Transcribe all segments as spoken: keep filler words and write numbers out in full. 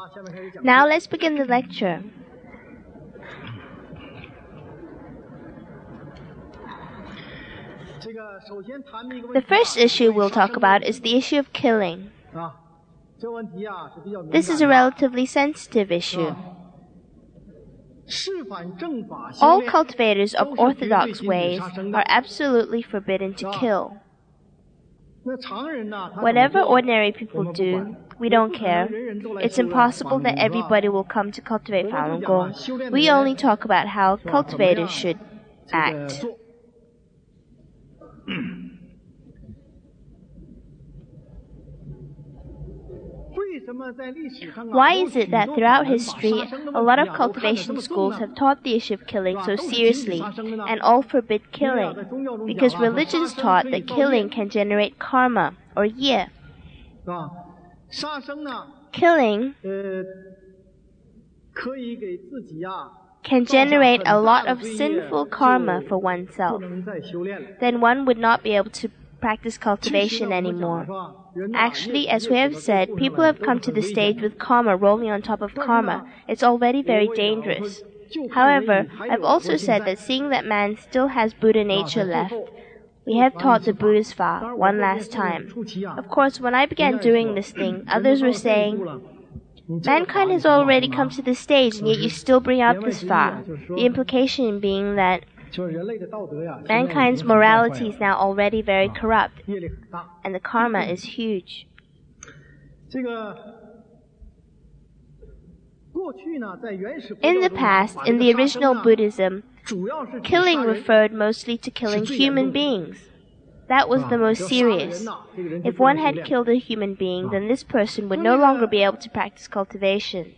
Now let's begin the lecture. The first issue we'll talk about is the issue of killing. This is a relatively sensitive issue. All cultivators of orthodox ways are absolutely forbidden to kill. Whatever ordinary people do, we don't care. It's impossible that everybody will come to cultivate Falun Gong. We only talk about how cultivators should act. Why is it that throughout history, a lot of cultivation schools have taught the issue of killing so seriously and all forbid killing? Because religions taught that killing can generate karma, or ye. Killing can generate a lot of sinful karma for oneself. Then one would not be able to practice cultivation anymore. Actually, as we have said, people have come to the stage with karma rolling on top of karma. It's already very dangerous. However, I've also said that seeing that man still has Buddha nature left, we have taught the Buddhist Fa one last time. Of course, when I began doing this thing, others were saying, mankind has already come to this stage and yet you still bring out this Fa. The implication being that mankind's morality is now already very corrupt, and the karma is huge. In the past, in the original Buddhism, killing referred mostly to killing human beings. That was the most serious. If one had killed a human being, then this person would no longer be able to practice cultivation.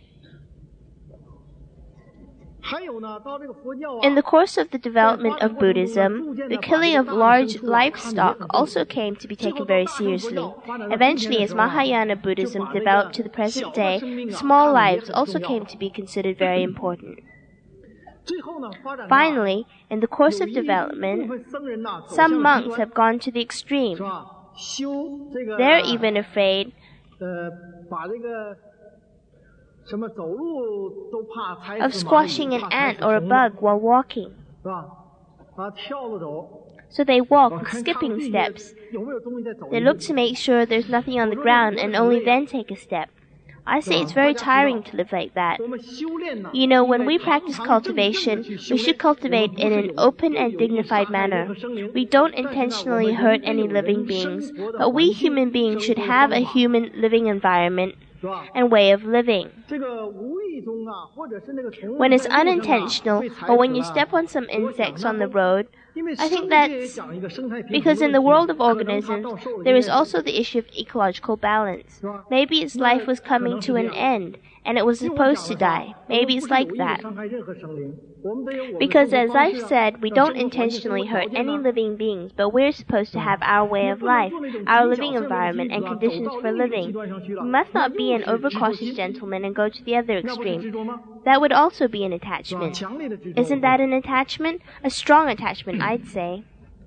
In the course of the development of Buddhism, the killing of large livestock also came to be taken very seriously. Eventually, as Mahayana Buddhism developed to the present day, small lives also came to be considered very important. Finally, in the course of development, some monks have gone to the extreme. They're even afraid of squashing an ant or a bug while walking. So they walk with skipping steps. They look to make sure there's nothing on the ground and only then take a step. I say it's very tiring to live like that. You know, when we practice cultivation, we should cultivate in an open and dignified manner. We don't intentionally hurt any living beings, but we human beings should have a human living environment and way of living. When it's unintentional, or when you step on some insects on the road, I think that's because in the world of organisms, there is also the issue of ecological balance. Maybe its life was coming to an end, and it was supposed to die. Maybe it's like that. Because as I've said, we don't intentionally hurt any living beings, but we're supposed to have our way of life, our living environment, and conditions for living. We must not be an overcautious gentleman and go to the other extreme. That would also be an attachment. Isn't that an attachment? A strong attachment, I'd say.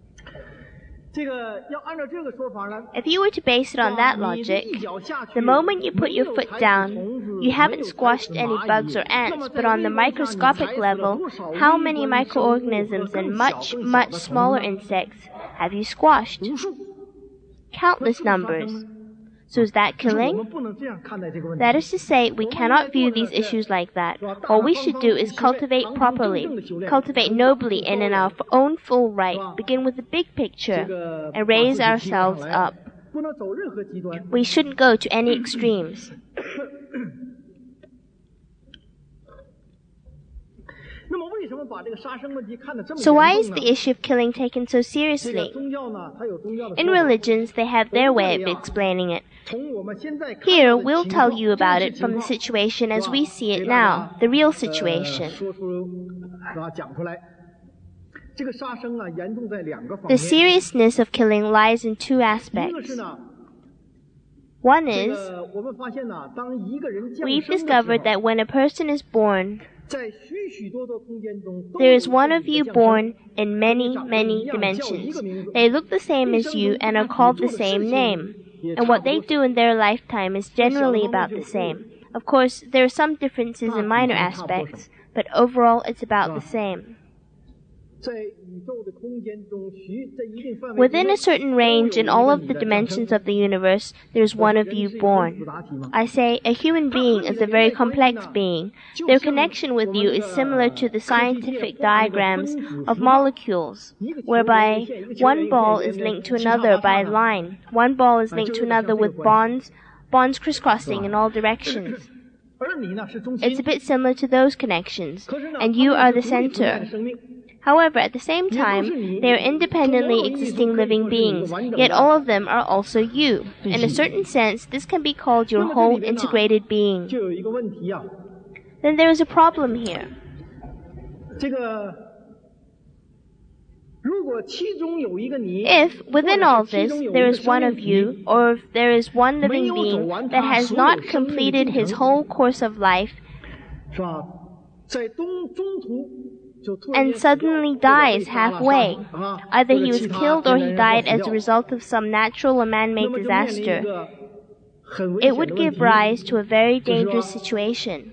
If you were to base it on that logic, the moment you put your foot down, you haven't squashed any bugs or ants, but on the microscopic level, how many microorganisms and much, much smaller insects have you squashed? Countless numbers. So is that killing? That is to say, we cannot view these issues like that. All we should do is cultivate properly, cultivate nobly and in our own full right, begin with the big picture, and raise ourselves up. We shouldn't go to any extremes. So why is the issue of killing taken so seriously? In religions, they have their way of explaining it. Here, we'll tell you about it from the situation as we see it now, the real situation. The seriousness of killing lies in two aspects. One is, we've discovered that when a person is born, there is one of you born in many, many dimensions. They look the same as you and are called the same name. And what they do in their lifetime is generally about the same. Of course, there are some differences in minor aspects, but overall it's about the same. Within a certain range in all of the dimensions of the universe, there is one of you born. I say, a human being is a very complex being. Their connection with you is similar to the scientific diagrams of molecules, whereby one ball is linked to another by a line. One ball is linked to another with bonds, bonds crisscrossing in all directions. It's a bit similar to those connections, and you are the center. However, at the same time, they are independently existing living beings, yet all of them are also you. In a certain sense, this can be called your whole integrated being. Then there is a problem here. If, within all this, there is one of you, or if there is one living being that has not completed his whole course of life, and suddenly dies halfway. Either he was killed or he died as a result of some natural or man-made disaster. It would give rise to a very dangerous situation.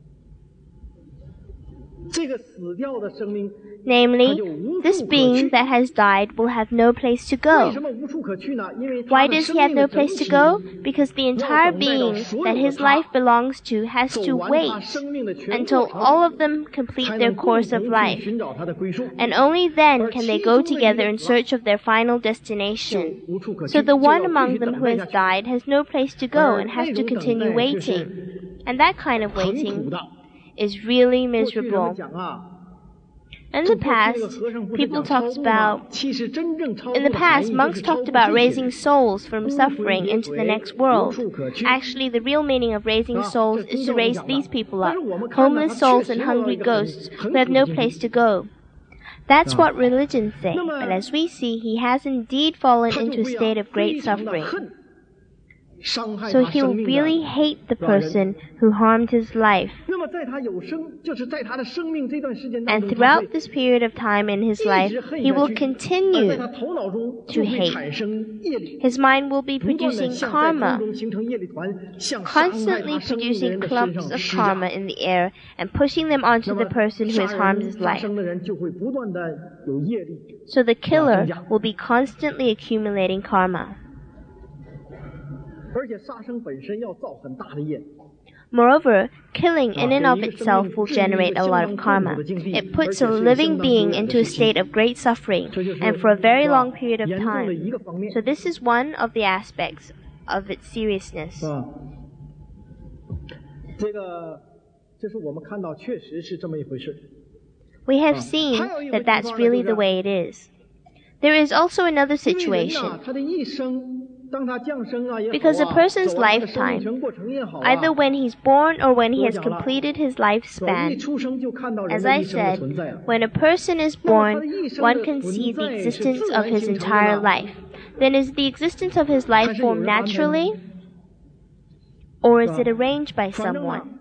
Namely, this being that has died will have no place to go. Why does he have no place to go? Because the entire being that his life belongs to has to wait until all of them complete their course of life. And only then can they go together in search of their final destination. So the one among them who has died has no place to go and has to continue waiting. And that kind of waiting is really miserable. In the past, people talked about, in the past, monks talked about raising souls from suffering into the next world. Actually, the real meaning of raising souls is to raise these people up, homeless souls and hungry ghosts who have no place to go. That's what religions say, but as we see, he has indeed fallen into a state of great suffering. So he will really hate the person who harmed his life. And throughout this period of time in his life, he will continue to hate. His mind will be producing karma, constantly producing clumps of karma in the air and pushing them onto the person who has harmed his life. So the killer will be constantly accumulating karma. Moreover, killing in and of itself will generate a lot of karma. It puts a living being into a state of great suffering, and for a very long period of time. So this is one of the aspects of its seriousness. We have seen that that's really the way it is. There is also another situation. Because a person's lifetime, either when he's born or when he has completed his lifespan, as I said, when a person is born, one can see the existence of his entire life. Then is the existence of his life formed naturally, or is it arranged by someone?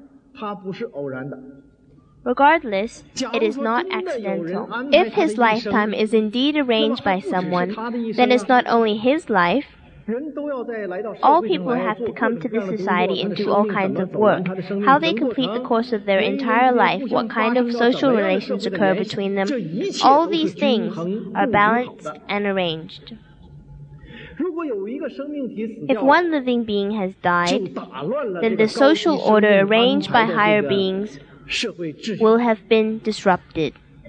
Regardless, it is not accidental. If his lifetime is indeed arranged by someone, then it's not only his life. All people have to come to this society and do all kinds of work. How they complete the course of their entire life, what kind of social relations occur between them, all these things are balanced and arranged. If one living being has died, then the social order arranged by higher beings will have been disrupted.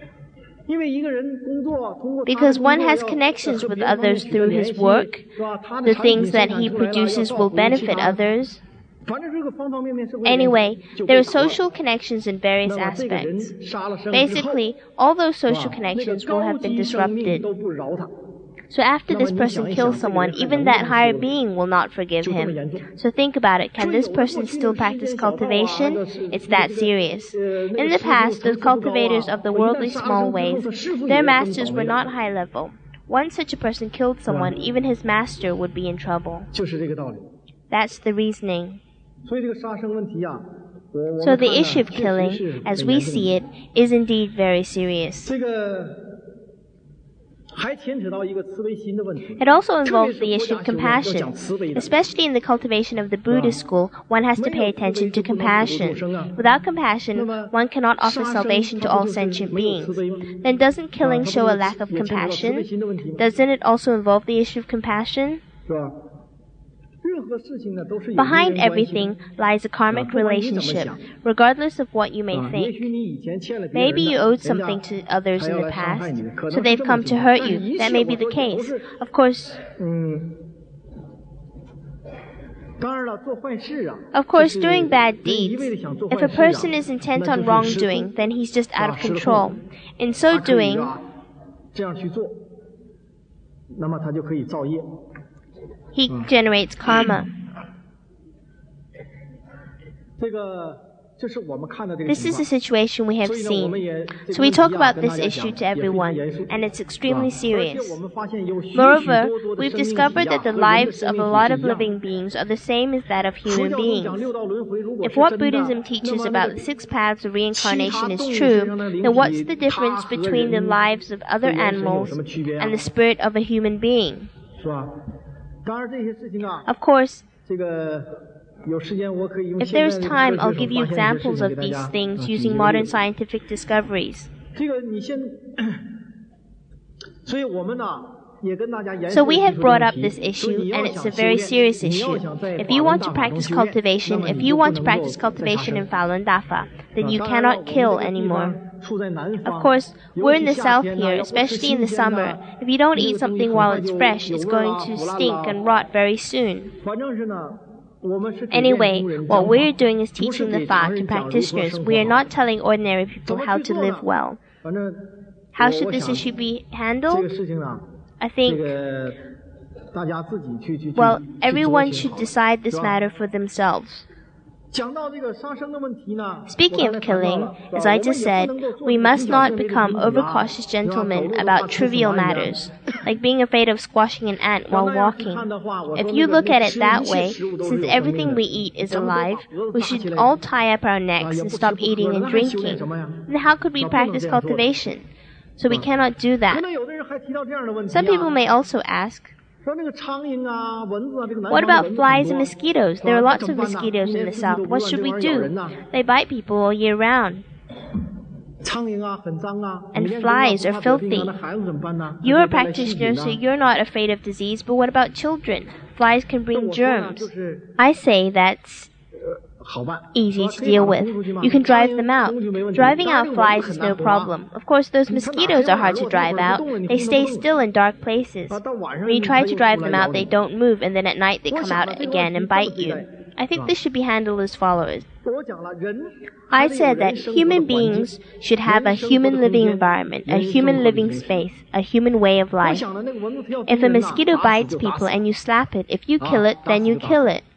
Because one has connections with others through his work, the things that he produces will benefit others. Anyway, there are social connections in various aspects. Basically, all those social connections will have been disrupted. So after this person kills someone, even that higher being will not forgive him. So think about it. Can this person still practice cultivation? It's that serious. In the past, those cultivators of the worldly small ways, their masters were not high level. Once such a person killed someone, even his master would be in trouble. That's the reasoning. So the issue of killing, as we see it, is indeed very serious. It also involves the issue of compassion. Especially in the cultivation of the Buddhist school, one has to pay attention to compassion. Without compassion, one cannot offer salvation to all sentient beings. Then doesn't killing show a lack of compassion? Doesn't it also involve the issue of compassion? Behind everything lies a karmic relationship, regardless of what you may think. Maybe you owed something to others in the past, so they've come to hurt you. That may be the case. Of course, Of course, doing bad deeds, if a person is intent on wrongdoing, then he's just out of control. In so doing, he generates karma. This is the situation we have seen. So we talk about this issue to everyone, and it's extremely serious. Moreover, we've discovered that the lives of a lot of living beings are the same as that of human beings. If what Buddhism teaches about the six paths of reincarnation is true, then what's the difference between the lives of other animals and the spirit of a human being? Of course, if there is time, I'll give you examples of these things using modern scientific discoveries. So we have brought up this issue, and it's a very serious issue. If you want to practice cultivation, if you want to practice cultivation in Falun Dafa, then you cannot kill anymore. Of course, we're in the south here, especially in the summer. If you don't eat something while it's fresh, it's going to stink and rot very soon. Anyway, what we're doing is teaching the Fa to practitioners. We are not telling ordinary people how to live well. How should this issue be handled? I think, well, everyone should decide this matter for themselves. Speaking of killing, as I just said, we must not become overcautious gentlemen about trivial matters, like being afraid of squashing an ant while walking. If you look at it that way, since everything we eat is alive, we should all tie up our necks and stop eating and drinking. Then how could we practice cultivation? So we cannot do that. Some people may also ask, what about flies and mosquitoes? There are lots of mosquitoes in the south. What should we do? They bite people all year round. And flies are filthy. You're a practitioner, so you're not afraid of disease, but what about children? Flies can bring germs. I say that's easy to deal with. You can drive them out. Driving out flies is no problem. Of course, those mosquitoes are hard to drive out. They stay still in dark places. When you try to drive them out, they don't move, and then at night they come out again and bite you. I think this should be handled as follows. I said that human beings should have a human living environment, a human living space, a human way of life. If a mosquito bites people and you slap it, if you kill it, then you kill it.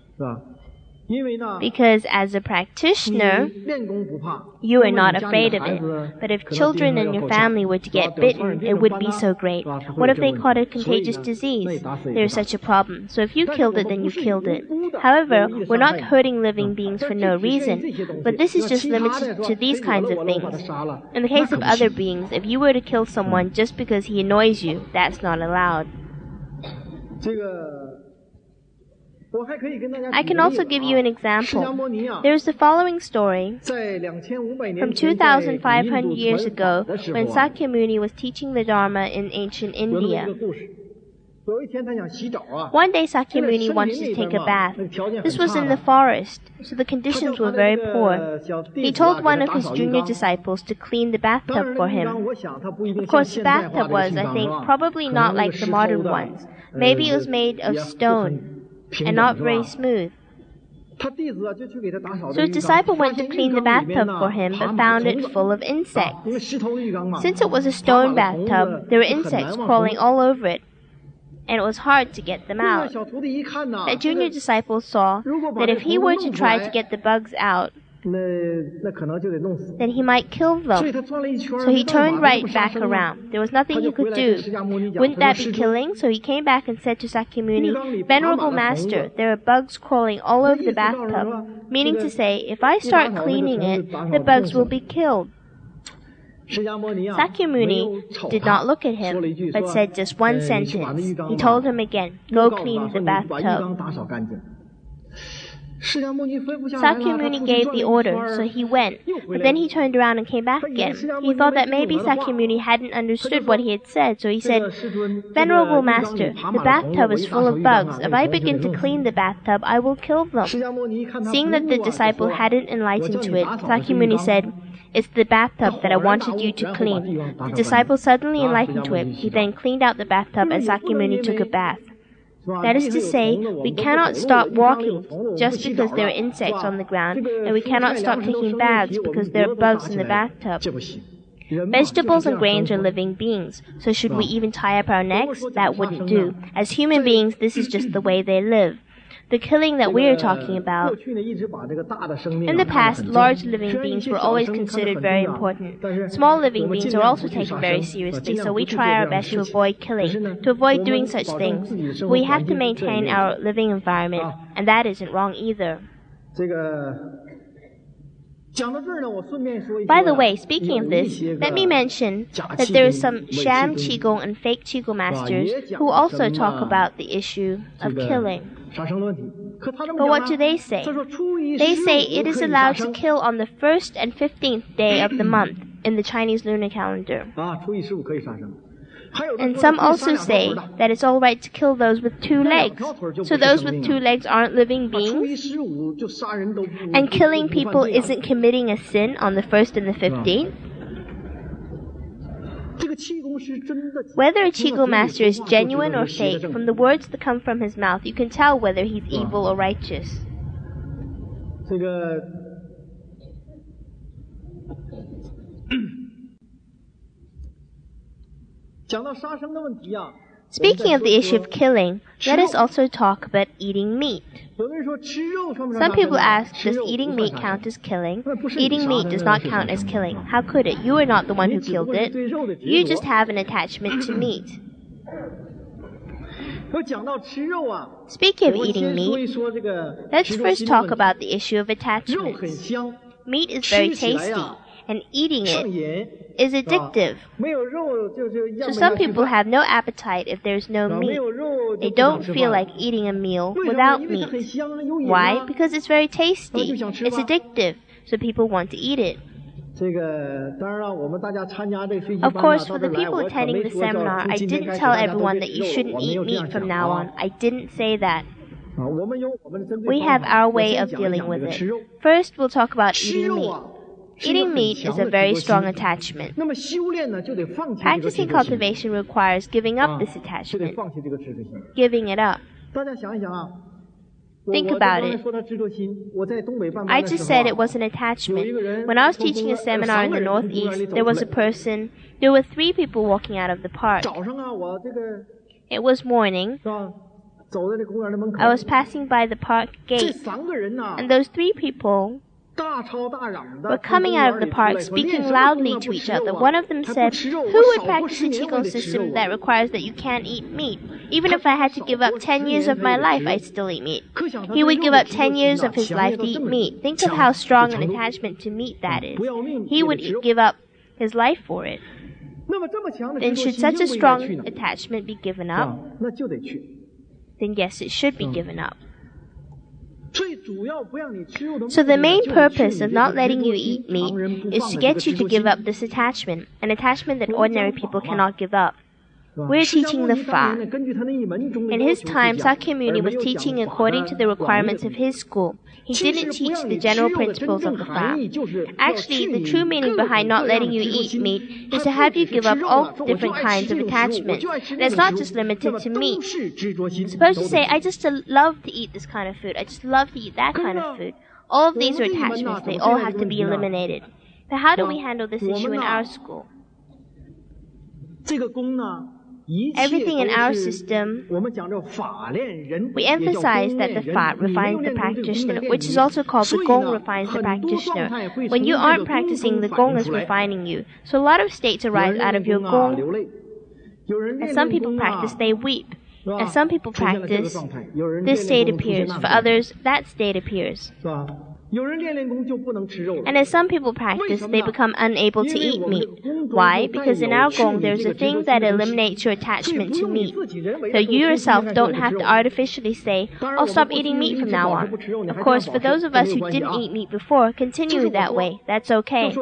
Because as a practitioner, you are not afraid of it. But if children in your family were to get bitten, it would be so great. What if they caught a contagious disease? There is such a problem. So if you killed it, then you killed it. However, we're not hurting living beings for no reason. But this is just limited to these kinds of things. In the case of other beings, if you were to kill someone just because he annoys you, that's not allowed. I can also give you an example. There is the following story. From two thousand five hundred years ago, when Sakyamuni was teaching the Dharma in ancient India. One day Sakyamuni wanted to take a bath. This was in the forest, so the conditions were very poor. He told one of his junior disciples to clean the bathtub for him. Of course, the bathtub was, I think, probably not like the modern ones. Maybe it was made of stone and not very smooth. So his disciple went to clean the bathtub for him, but found it full of insects. Since it was a stone bathtub, there were insects crawling all over it, and it was hard to get them out. That junior disciple saw that if he were to try to get the bugs out, then he might kill them. So he turned right back around. There was nothing he could do. Wouldn't that be killing? So he came back and said to Sakyamuni, Venerable Master, there are bugs crawling all over the bathtub. Meaning to say, if I start cleaning it, the bugs will be killed. Sakyamuni did not look at him, but said just one sentence. He told him again, "Go clean the bathtub." Sakyamuni gave the order, so he went, but then he turned around and came back again. He thought that maybe Sakyamuni hadn't understood what he had said, so he said, "Venerable Master, the bathtub is full of bugs. If I begin to clean the bathtub, I will kill them." Seeing that the disciple hadn't enlightened to it, Sakyamuni said, "It's the bathtub that I wanted you to clean." The disciple suddenly enlightened to it. He then cleaned out the bathtub and Sakyamuni took a bath. That is to say, we cannot stop walking just because there are insects on the ground, and we cannot stop taking baths because there are bugs in the bathtub. Vegetables and grains are living beings, so should we even tie up our necks? That wouldn't do. As human beings, this is just the way they live. The killing that we are talking about, in the past, large living beings were always considered very important. Small living beings are also taken very seriously, so we try our best to avoid killing, to avoid doing such things. But we have to maintain our living environment, and that isn't wrong either. By the way, speaking of this, let me mention that there are some sham Qigong and fake Qigong masters who also talk about the issue of killing. But what do they say? They say it is allowed to kill on the first and fifteenth day of the month in the Chinese lunar calendar. And some also say that it's all right to kill those with two legs. So those with two legs aren't living beings? And killing people isn't committing a sin on the first and the fifteenth? Whether a Qigong master is genuine or fake, from the words that come from his mouth, you can tell whether he's evil or righteous. Speaking of the issue of killing, let us also talk about eating meat. Some people ask, does eating meat count as killing? Eating meat does not count as killing. How could it? You are not the one who killed it. You just have an attachment to meat. Speaking of eating meat, let's first talk about the issue of attachments. Meat is very tasty, and eating it is addictive. So some people have no appetite if there's no meat. They don't feel like eating a meal without meat. Why? Because it's very tasty. It's addictive, so people want to eat it. Of course, for the people attending the seminar, I didn't tell everyone that you shouldn't eat meat from now on. I didn't say that. We have our way of dealing with it. First, we'll talk about eating meat. Eating meat is a very strong attachment. Practicing cultivation requires giving up this attachment, giving it up. Think about it. I just said it was an attachment. When I was teaching a seminar in the Northeast, there was a person, there were three people walking out of the park. It was morning. I was passing by the park gate, and those three people were coming out of the park speaking loudly to each other. One of them said, "Who would practice a Qigong system that requires that you can't eat meat? Even if I had to give up ten years of my life, I'd still eat meat." He would give up ten years of his life to eat meat. Think of how strong an attachment to meat that is. He would give up his life for it. Then should such a strong attachment be given up? Then yes, it should be given up. So the main purpose of not letting you eat meat is to get you to give up this attachment, an attachment that ordinary people cannot give up. We're teaching the Fa. In his time, Sakyamuni was teaching according to the requirements of his school. He didn't teach the general principles of the Fa. Actually, the true meaning behind not letting you eat meat is to have you give up all different kinds of attachments. And it's not just limited to meat. Suppose you say, "I just love to eat this kind of food. I just love to eat that kind of food." All of these are attachments. They all have to be eliminated. But how do we handle this issue in our school? Everything in our system, we emphasize that the Fa refines the practitioner, which is also called the Gong refines the practitioner. When you aren't practicing, the Gong is refining you. So a lot of states arise out of your Gong. As some people practice, they weep. As some people practice, this state appears. For others, that state appears. And as some people practice, they become unable to eat meat. Why? Because in our Gong, there's a thing that eliminates your attachment to meat. So you yourself don't have to artificially say, I'll stop eating meat from now on. Of course, for those of us who didn't eat meat before, continue that way. That's okay.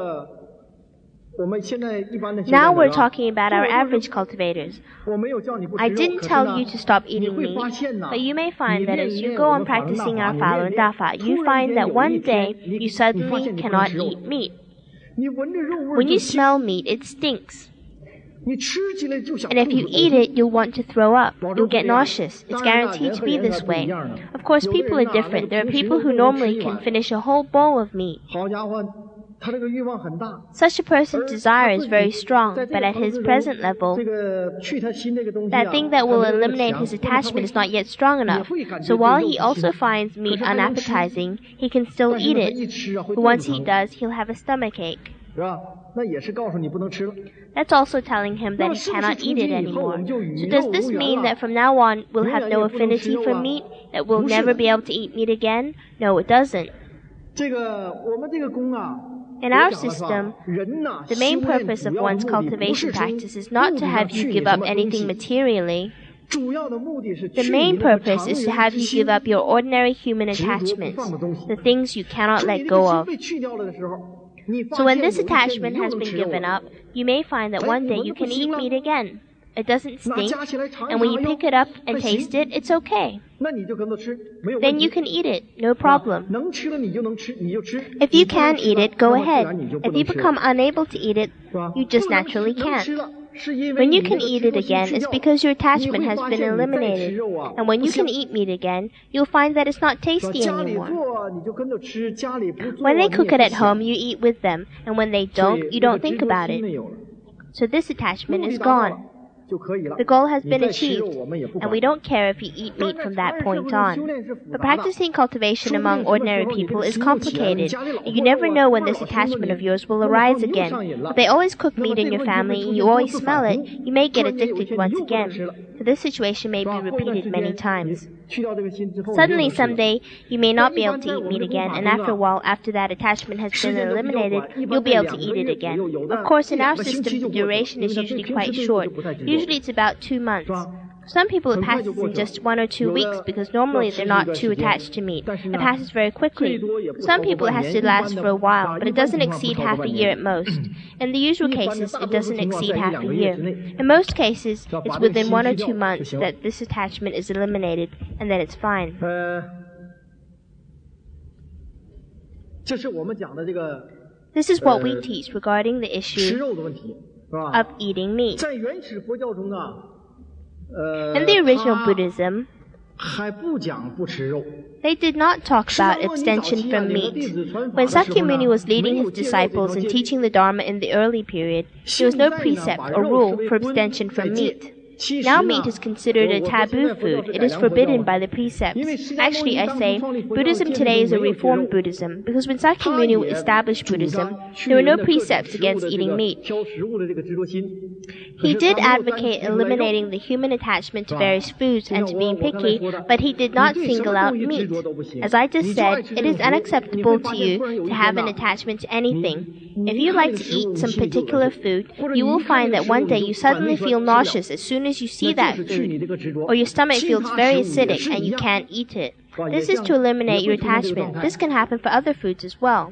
Now we're talking about our average cultivators. I didn't tell you to stop eating meat, but you may find that as you go on practicing our Fa and Da Fa, you find that one day you suddenly cannot eat meat. When you smell meat, it stinks. And if you eat it, you'll want to throw up. You'll get nauseous. It's guaranteed to be this way. Of course, people are different. There are people who normally can finish a whole bowl of meat. Such a person's desire is very strong, but at his present level, that thing that will eliminate his attachment is not yet strong enough. So while he also finds meat unappetizing, he can still eat it. But once he does, he'll have a stomachache. That's also telling him that he cannot eat it anymore. So does this mean that from now on we'll have no affinity for meat, that we'll never be able to eat meat again? No, it doesn't. In our system, the main purpose of one's cultivation practice is not to have you give up anything materially. The main purpose is to have you give up your ordinary human attachments, the things you cannot let go of. So when this attachment has been given up, you may find that one day you can eat meat again. It doesn't stink, and when you pick it up and taste it, it's okay. Then you can eat it, no problem. If you can eat it, go ahead. If you become unable to eat it, you just naturally can't. When you can eat it again, it's because your attachment has been eliminated. And when you can eat meat again, you'll find that it's not tasty anymore. When they cook it at home, you eat with them, and when they don't, you don't think about it. So this attachment is gone. The goal has been achieved, and we don't care if you eat meat from that point on. But practicing cultivation among ordinary people is complicated, and you never know when this attachment of yours will arise again. If they always cook meat in your family and you always smell it, you may get addicted once again. So this situation may be repeated many times. Suddenly, someday, you may not be able to eat meat again, and after a while, after that attachment has been eliminated, you'll be able to eat it again. Of course, in our system, the duration is usually quite short. Usually it's about two months. For some people, it passes in just one or two weeks because normally they're not too attached to meat. It passes very quickly. For some people, it has to last for a while, but it doesn't exceed half a year at most. In the usual cases, it doesn't exceed half a year. In most cases, it's within one or two months that this attachment is eliminated, and then it's fine. This is what we teach regarding the issue of eating meat. In the original Buddhism, they did not talk about abstention from meat. When Sakyamuni was leading his disciples and teaching the Dharma in the early period, there was no precept or rule for abstention from meat. Now meat is considered a taboo food. It is forbidden by the precepts. Actually, I say, Buddhism today is a reformed Buddhism, because when Sakyamuni established Buddhism, there were no precepts against eating meat. He did advocate eliminating the human attachment to various foods and to being picky, but he did not single out meat. As I just said, it is unacceptable to you to have an attachment to anything. If you like to eat some particular food, you will find that one day you suddenly feel nauseous as soon as you see that food, or your stomach feels very acidic and you can't eat it. This is to eliminate your attachment. This can happen for other foods as well.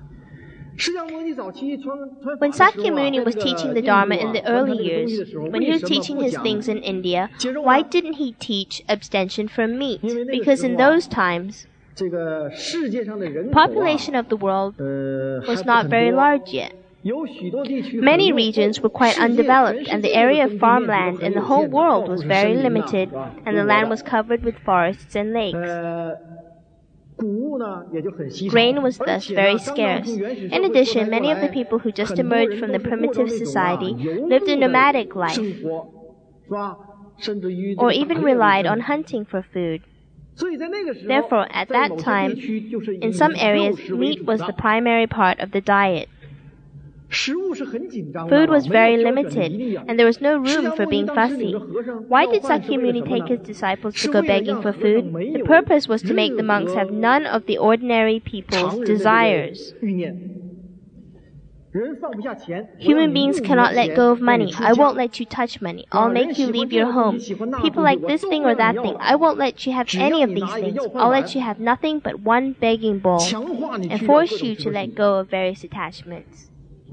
When Sakyamuni was teaching the Dharma in the early years, when he was teaching his things in India, why didn't he teach abstention from meat? Because in those times, the population of the world was not very large yet. Many regions were quite undeveloped, and the area of farmland in the whole world was very limited, and the land was covered with forests and lakes. Grain was thus very scarce. In addition, many of the people who just emerged from the primitive society lived a nomadic life, or even relied on hunting for food. Therefore, at that time, in some areas, meat was the primary part of the diet. Food was very limited, and there was no room for being fussy. Why did Sakyamuni take his disciples to go begging for food? The purpose was to make the monks have none of the ordinary people's desires. Human beings cannot let go of money. I won't let you touch money. I'll make you leave your home. People like this thing or that thing. I won't let you have any of these things. I'll let you have nothing but one begging bowl, and force you to let go of various attachments.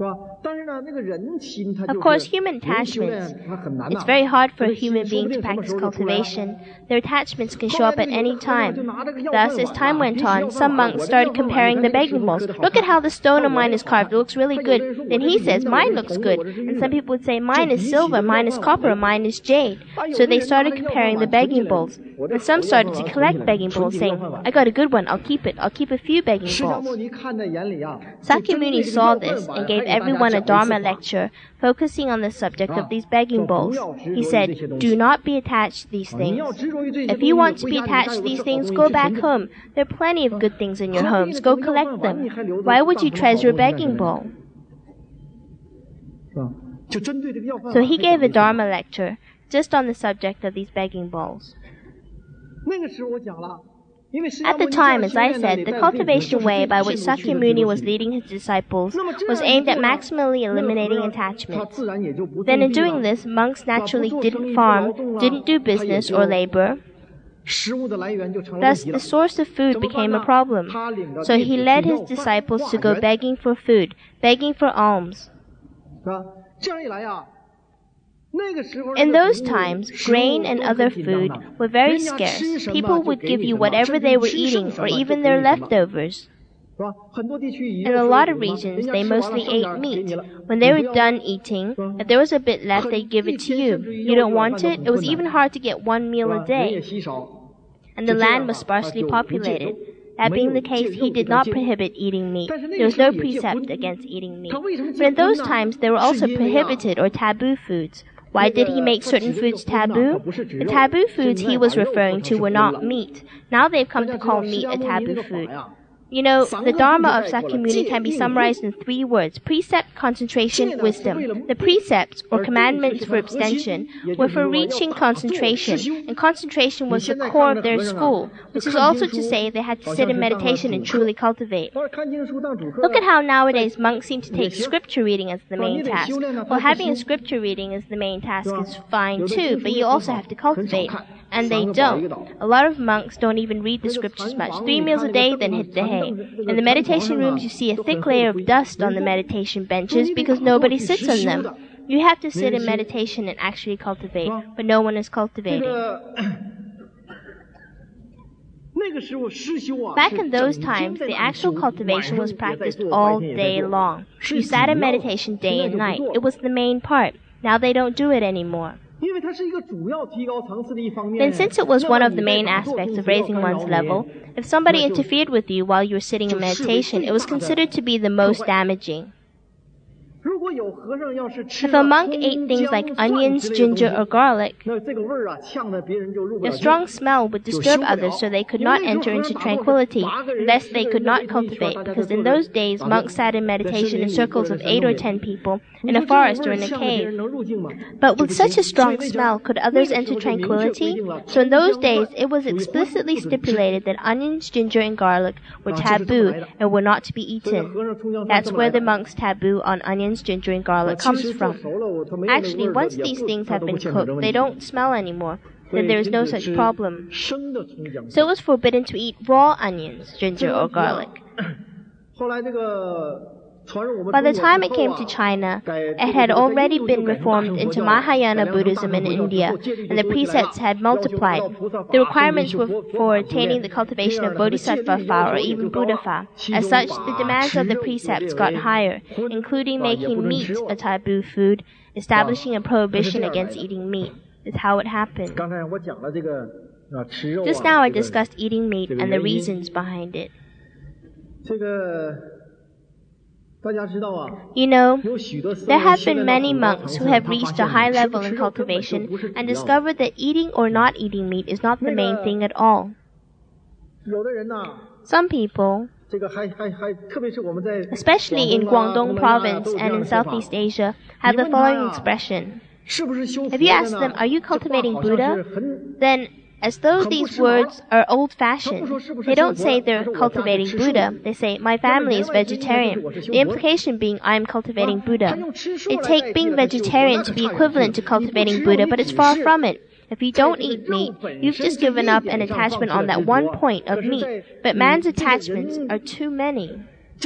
Of course, human attachments, it's very hard for a human being to practice cultivation. Their attachments can show up at any time. Thus, as time went on, some monks started comparing the begging bowls. Look at how the stone of mine is carved. It looks really good. Then he says, mine looks good. And some people would say, mine is silver, mine is copper, mine is jade. So they started comparing the begging bowls. And some started to collect begging bowls, saying, I got a good one, I'll keep it. I'll keep a few begging bowls. Sakyamuni saw this and gave everyone a Dharma lecture focusing on the subject of these begging bowls. He said, do not be attached to these things. If you want to be attached to these things, go back home. There are plenty of good things in your homes. Go collect them. Why would you treasure a begging bowl? So he gave a Dharma lecture just on the subject of these begging bowls. At the time, as I said, the cultivation way by which Sakyamuni was leading his disciples was aimed at maximally eliminating attachments. Then in doing this, monks naturally didn't farm, didn't do business or labor. Thus, the source of food became a problem. So he led his disciples to go begging for food, begging for alms. In those times, grain and other food were very scarce. People would give you whatever they were eating, or even their leftovers. In a lot of regions, they mostly ate meat. When they were done eating, if there was a bit left, they'd give it to you. You don't want it? It was even hard to get one meal a day. And the land was sparsely populated. That being the case, he did not prohibit eating meat. There was no precept against eating meat. But in those times, there were also prohibited or taboo foods. Why did he make certain foods taboo? The taboo foods he was referring to were not meat. Now they've come to call meat a taboo food. You know, the Dharma of Sakyamuni can be summarized in three words: precept, concentration, wisdom. The precepts, or commandments for abstention, were for reaching concentration, and concentration was the core of their school, which is also to say they had to sit in meditation and truly cultivate. Look at how nowadays monks seem to take scripture reading as the main task. Well, having a scripture reading as the main task is fine too, but you also have to cultivate. And they don't. A lot of monks don't even read the scriptures much. Three meals a day, then hit the hay. In the meditation rooms, you see a thick layer of dust on the meditation benches because nobody sits on them. You have to sit in meditation and actually cultivate, but no one is cultivating. Back in those times, the actual cultivation was practiced all day long. You sat in meditation day and night. It was the main part. Now they don't do it anymore. Then since it was one of the main aspects of raising one's level, if somebody interfered with you while you were sitting in meditation, it was considered to be the most damaging. If a monk ate things like onions, ginger, or garlic, the strong smell would disturb others so they could not enter into tranquility, lest they could not cultivate, because in those days monks sat in meditation in circles of eight or ten people, in a forest or in a cave. But with such a strong smell, could others enter tranquility? So in those days, it was explicitly stipulated that onions, ginger, and garlic were taboo and were not to be eaten. That's where the monk's taboo on onions, ginger, and garlic comes from. Actually, once these things have been cooked, they don't smell anymore. Then there is no such problem. So it was forbidden to eat raw onions, ginger, or garlic. By the time it came to China, it had already been reformed into Mahayana Buddhism in India, and the precepts had multiplied. The requirements were for attaining the cultivation of Bodhisattva fa or even Buddha fa. As such, the demands of the precepts got higher, including making meat a taboo food, establishing a prohibition against eating meat. That's how it happened. Just now I discussed eating meat and the reasons behind it. You know, there have been many monks who have reached a high level in cultivation and discovered that eating or not eating meat is not the main thing at all. Some people, especially in Guangdong province and in Southeast Asia, have the following expression. If you ask them, are you cultivating Buddha? Then, as though these words are old-fashioned, they don't say they're cultivating Buddha. They say, my family is vegetarian. The implication being, I am cultivating Buddha. They take being vegetarian to be equivalent to cultivating Buddha, but it's far from it. If you don't eat meat, you've just given up an attachment on that one point of meat. But man's attachments are too many.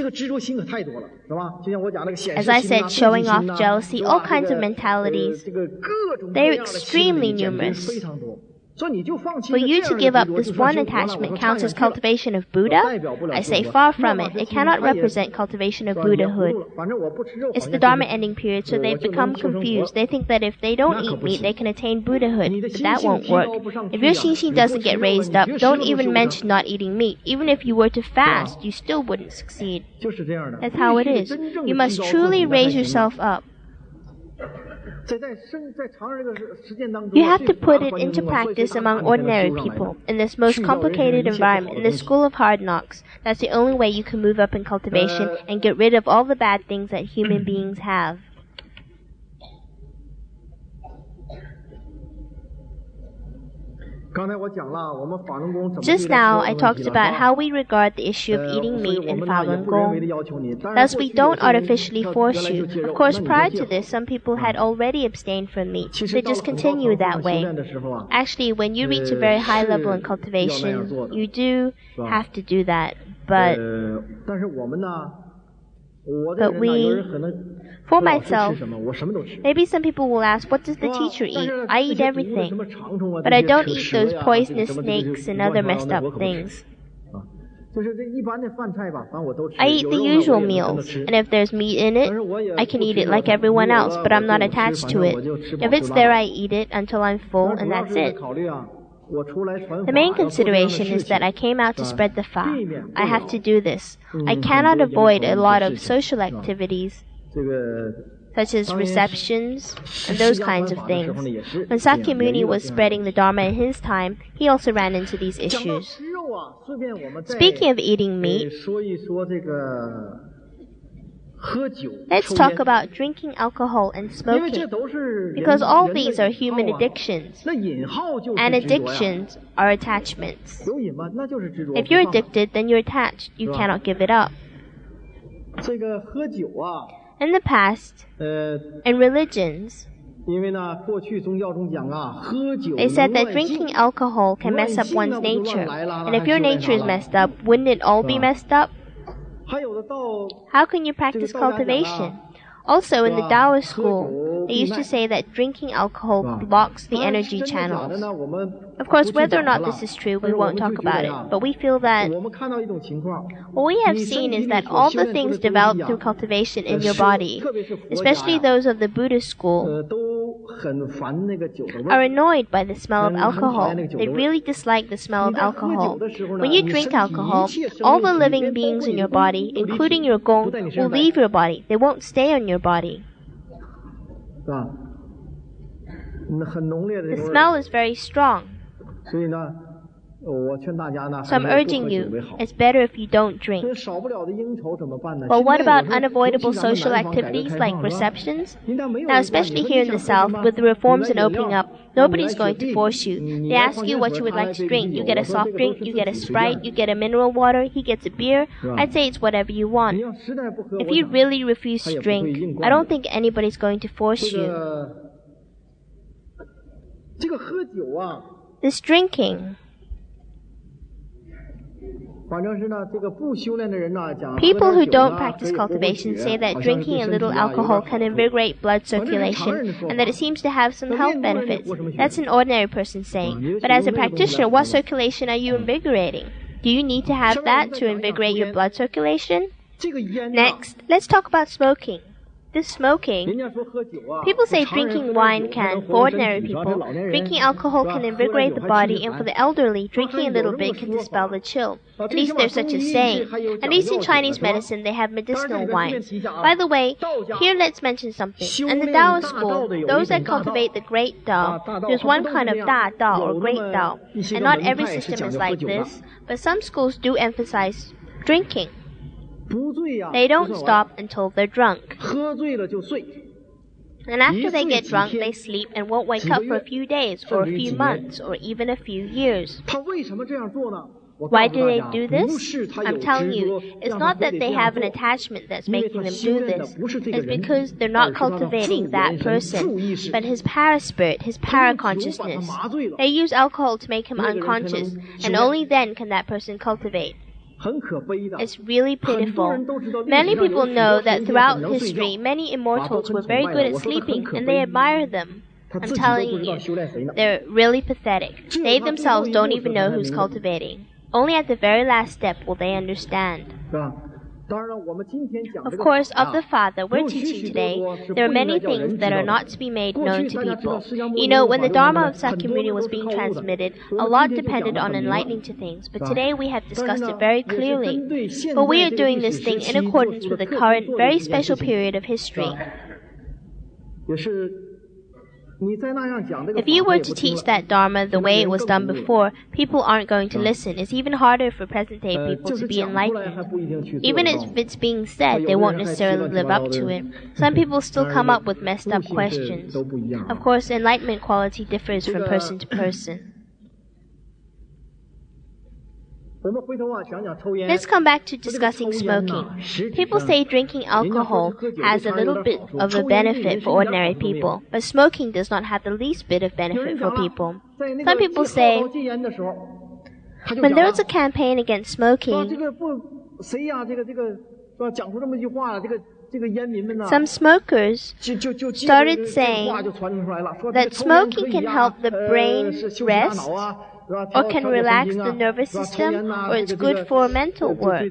As I said, showing off, jealousy, all kinds of mentalities. They're extremely numerous. For you to give up this one attachment counts as cultivation of Buddha? I say far from it. It cannot represent cultivation of Buddhahood. It's the Dharma ending period, so they've become confused. They think that if they don't eat meat, they can attain Buddhahood. But that won't work. If your Xingxin doesn't get raised up, don't even mention not eating meat. Even if you were to fast, you still wouldn't succeed. That's how it is. You must truly raise yourself up. You have to put it into practice among ordinary people, in this most complicated environment, in the school of hard knocks. That's the only way you can move up in cultivation and get rid of all the bad things that human beings have. Just now, I talked about how we regard the issue of eating meat in Falun Gong. Thus, we don't artificially force you. Of course, prior to this, some people had already abstained from meat. They just continue that way. Actually, when you reach a very high level in cultivation, you do have to do that. But, but we... For myself, maybe some people will ask, what does the teacher eat? I eat everything. But I don't eat those poisonous snakes and other messed up things. I eat the usual meals, and if there's meat in it, I can eat it like everyone else, but I'm not attached to it. If it's there, I eat it until I'm full, and that's it. The main consideration is that I came out to spread the Fa. I have to do this. I cannot avoid a lot of social activities, such as receptions and those kinds of things. When Sakyamuni was spreading the Dharma in his time, he also ran into these issues. Speaking of eating meat, let's talk about drinking alcohol and smoking, because all these are human addictions, and addictions are attachments. If you're addicted, then you're attached. You cannot give it up. In the past, in religions, they said that drinking alcohol can mess up one's nature. And if your nature is messed up, wouldn't it all be messed up? How can you practice cultivation? Also, in the Taoist school, they used to say that drinking alcohol blocks the energy channels. Of course, whether or not this is true, we won't talk about it. But we feel that what we have seen is that all the things developed through cultivation in your body, especially those of the Buddhist school, are annoyed by the smell of alcohol. They really dislike the smell of alcohol. When you drink alcohol, all the living beings in your body, including your gong, will leave your body. They won't stay on your body. The smell is very strong. So I'm urging you, it's better if you don't drink. But what about unavoidable social activities like receptions? Now, especially here in the South, with the reforms and opening up, nobody's going to force you. They ask you what you would like to drink. You get a soft drink, you get a Sprite, you get a mineral water, he gets a beer. I'd say it's whatever you want. If you really refuse to drink, I don't think anybody's going to force you. This drinking, people who don't practice cultivation say that drinking a little alcohol can invigorate blood circulation and that it seems to have some health benefits. That's an ordinary person saying. But as a practitioner, what circulation are you invigorating? Do you need to have that to invigorate your blood circulation? Next, let's talk about smoking. This smoking, people say drinking wine can, for ordinary people, drinking alcohol can invigorate the body, and for the elderly, drinking a little bit can dispel the chill. At least there's such a saying. At least in Chinese medicine, they have medicinal wines. By the way, here let's mention something. In the Taoist school, those that cultivate the great Tao, there's one kind of Da Tao or great Tao, and not every system is like this, but some schools do emphasize drinking. They don't stop until they're drunk. And after they get drunk, they sleep and won't wake up for a few days, or a few months, or even a few years. Why do they do this? I'm telling you, it's not that they have an attachment that's making them do this. It's because they're not cultivating that person, but his paraspirit, his paraconsciousness. They use alcohol to make him unconscious, and only then can that person cultivate. It's really pitiful. Many people know that throughout history, many immortals were very good at sleeping, and they admire them. I'm telling you, they're really pathetic. They themselves don't even know who's cultivating. Only at the very last step will they understand. Of course, of the Father we're teaching today, there are many things that are not to be made known to people. You know, when the Dharma of Sakyamuni was being transmitted, a lot depended on enlightening to things, but today we have discussed it very clearly. But we are doing this thing in accordance with the current, very special period of history. If you were to teach that Dharma the way it was done before, people aren't going to listen. It's even harder for present-day people to be enlightened. Even if it's being said, they won't necessarily live up to it. Some people still come up with messed-up questions. Of course, enlightenment quality differs from person to person. Let's come back to discussing smoking. People say drinking alcohol has a little bit of a benefit for ordinary people, but smoking does not have the least bit of benefit for people. Some people say, when there was a campaign against smoking, some smokers started saying that smoking can help the brain rest, or can relax the nervous system, or it's good for mental work.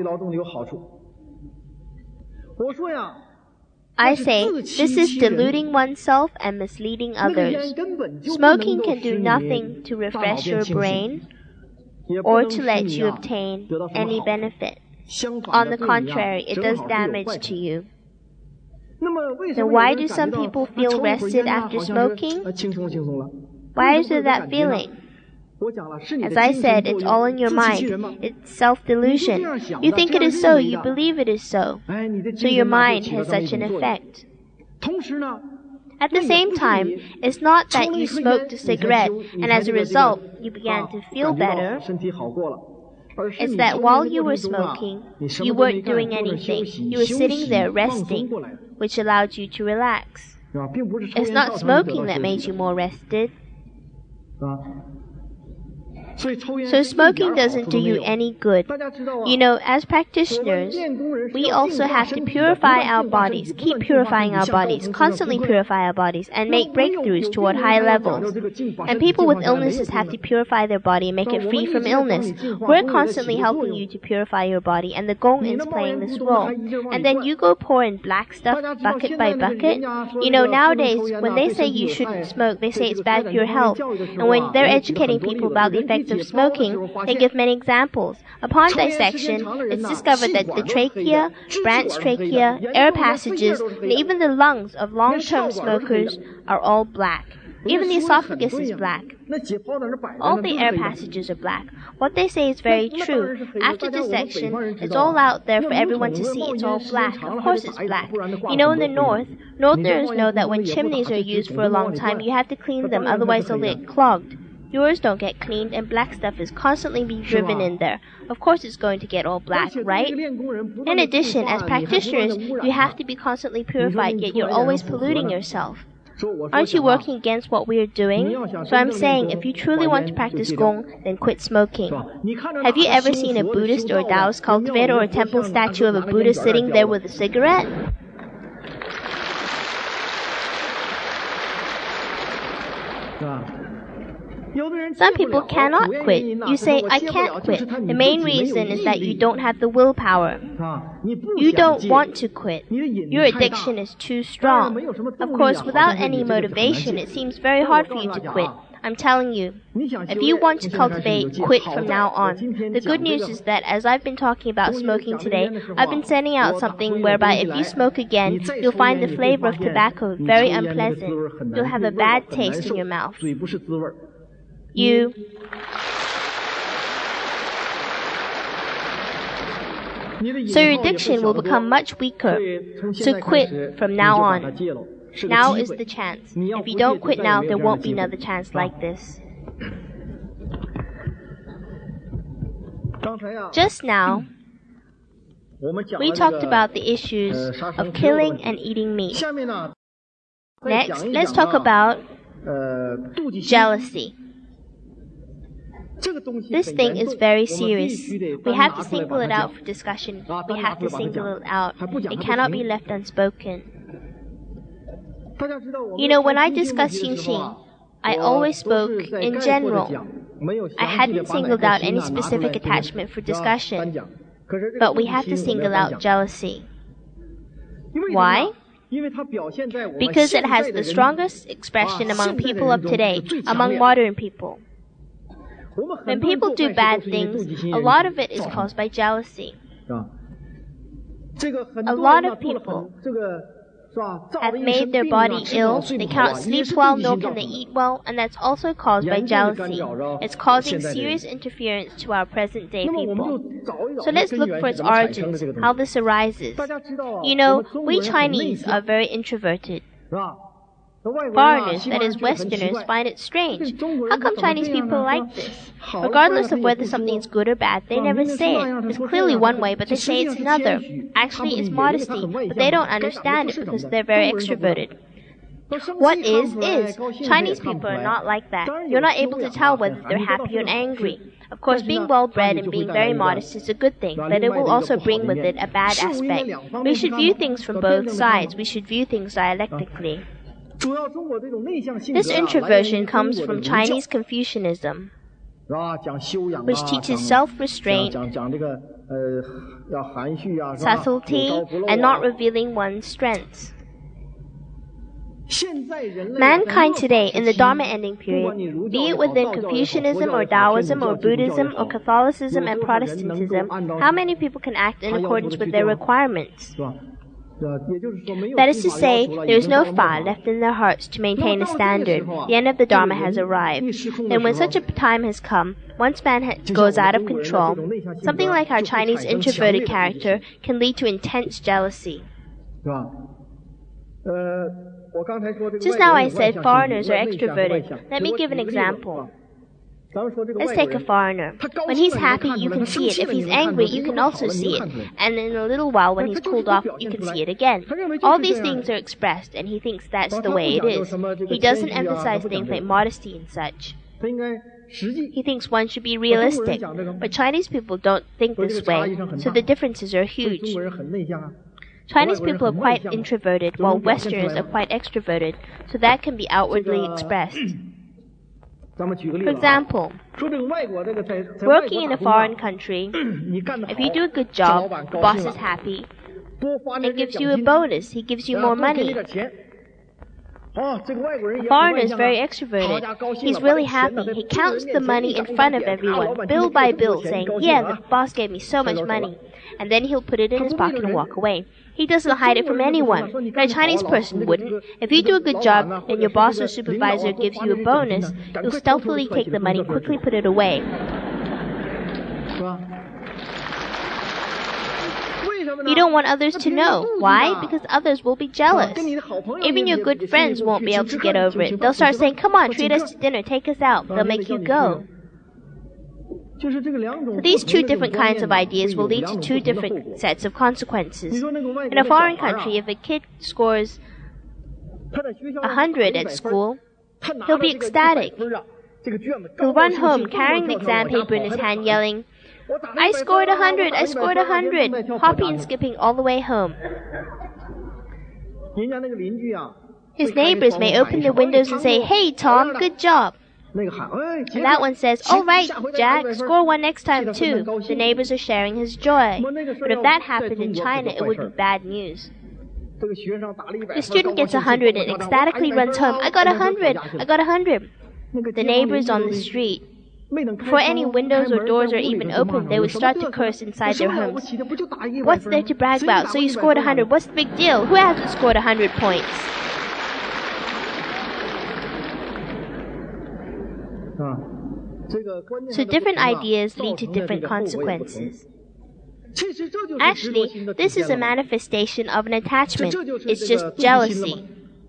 I say, this is deluding oneself and misleading others. Smoking can do nothing to refresh your brain or to let you obtain any benefit. On the contrary, it does damage to you. Then why do some people feel rested after smoking? Why is there that feeling? As I said, it's all in your mind. It's self-delusion. You think it is so, you believe it is so. So your mind has such an effect. At the same time, it's not that you smoked a cigarette and as a result, you began to feel better. It's that while you were smoking, you weren't doing anything. You were sitting there resting, which allowed you to relax. It's not smoking that made you more rested. So smoking doesn't do you any good. You know, as practitioners, we also have to purify our bodies, keep purifying our bodies, constantly purify our bodies, and make breakthroughs toward high levels. And people with illnesses have to purify their body and make it free from illness. We're constantly helping you to purify your body, and the Gong is playing this role. And then you go pour in black stuff bucket by bucket. You know, nowadays, when they say you shouldn't smoke, they say it's bad for your health. And when they're educating people about the effects of smoking, they give many examples. Upon dissection, it's discovered that the trachea, branch trachea, air passages, and even the lungs of long-term smokers are all black. Even the esophagus is black. All the air passages are black. What they say is very true. After dissection, it's all out there for everyone to see. It's all black. Of course it's black. You know, in the north, Northerners know that when chimneys are used for a long time, you have to clean them, otherwise they'll get clogged. Yours don't get cleaned, and black stuff is constantly being driven in there. Of course it's going to get all black, right? In addition, as practitioners, you have to be constantly purified, yet you're always polluting yourself. Aren't you working against what we are doing? So I'm saying, if you truly want to practice Gong, then quit smoking. Have you ever seen a Buddhist or a Taoist cultivator or a temple statue of a Buddha sitting there with a cigarette? Some people cannot quit. You say, I can't quit. The main reason is that you don't have the willpower. You don't want to quit. Your addiction is too strong. Of course, without any motivation, it seems very hard for you to quit. I'm telling you, if you want to cultivate, quit from now on. The good news is that as I've been talking about smoking today, I've been sending out something whereby if you smoke again, you'll find the flavor of tobacco very unpleasant. You'll have a bad taste in your mouth. You So your diction will become much weaker. So quit from now on. Now is the chance. If you don't quit now, there won't be another chance like this. Just now, we talked about the issues of killing and eating meat. Next, let's talk about jealousy. This thing is very serious. We have to single it out for discussion. We have to single it out. It cannot be left unspoken. You know, when I discuss Xing, I always spoke in general. I hadn't singled out any specific attachment for discussion. But we have to single out jealousy. Why? Because it has the strongest expression among people of today, among modern people. When people do bad things, a lot of it is caused by jealousy. A lot of people have made their body ill, they cannot sleep well, nor can they eat well, and that's also caused by jealousy. It's causing serious interference to our present-day people. So let's look for its origins, how this arises. You know, we Chinese are very introverted. Foreigners, that is Westerners, find it strange. How come Chinese people like this? Regardless of whether something is good or bad, they never say it. It's clearly one way, but they say it's another. Actually, it's modesty, but they don't understand it because they're very extroverted. What is, is. Chinese people are not like that. You're not able to tell whether they're happy or angry. Of course, being well-bred and being very modest is a good thing, but it will also bring with it a bad aspect. We should view things from both sides. We should view things dialectically. This introversion comes from Chinese Confucianism, which teaches self-restraint, subtlety, and not revealing one's strengths. Mankind today, in the Dharma ending period, be it within Confucianism or Taoism or Buddhism or Catholicism and Protestantism, how many people can act in accordance with their requirements? That is to say, there is no fa left in their hearts to maintain a standard. The end of the Dharma has arrived. And when such a time has come, once man ha goes out of control, something like our Chinese introverted character can lead to intense jealousy. Just now I said foreigners are extroverted. Let me give an example. Let's take a foreigner. When he's happy, you can see it. If he's angry, you can also see it. And in a little while, when he's cooled off, you can see it again. All these things are expressed, and he thinks that's the way it is. He doesn't emphasize things like modesty and such. He thinks one should be realistic. But Chinese people don't think this way, so the differences are huge. Chinese people are quite introverted, while Westerners are quite extroverted, so that can be outwardly expressed. For example, working in a foreign country, if you do a good job, the boss is happy and gives you a bonus. He gives you more money. A foreigner is very extroverted. He's really happy. He counts the money in front of everyone, bill by bill, saying, "Yeah, the boss gave me so much money." And then he'll put it in his pocket and walk away. He doesn't hide it from anyone. But a Chinese person wouldn't. If you do a good job and your boss or supervisor gives you a bonus, you'll stealthily take the money, quickly put it away. You don't want others to know. Why? Because others will be jealous. Even your good friends won't be able to get over it. They'll start saying, "Come on, treat us to dinner, take us out." They'll make you go. So these two different kinds of ideas will lead to two different sets of consequences. In a foreign country, if a kid scores a hundred at school, he'll be ecstatic. He'll run home carrying the exam paper in his hand, yelling, "I scored a hundred! I scored a hundred!" hopping and skipping all the way home. His neighbors may open their windows and say, "Hey, Tom, good job." And that one says, "All right, Jack, score one next time too." The neighbors are sharing his joy. But if that happened in China, it would be bad news. The student gets a hundred and ecstatically runs home. "I got a hundred! I got a hundred!" The neighbors on the street, before any windows or doors are even open, they would start to curse inside their homes. "What's there to brag about? So you scored a hundred. What's the big deal? Who hasn't scored a hundred points?" So different ideas lead to different consequences. Actually, this is a manifestation of an attachment. It's just jealousy.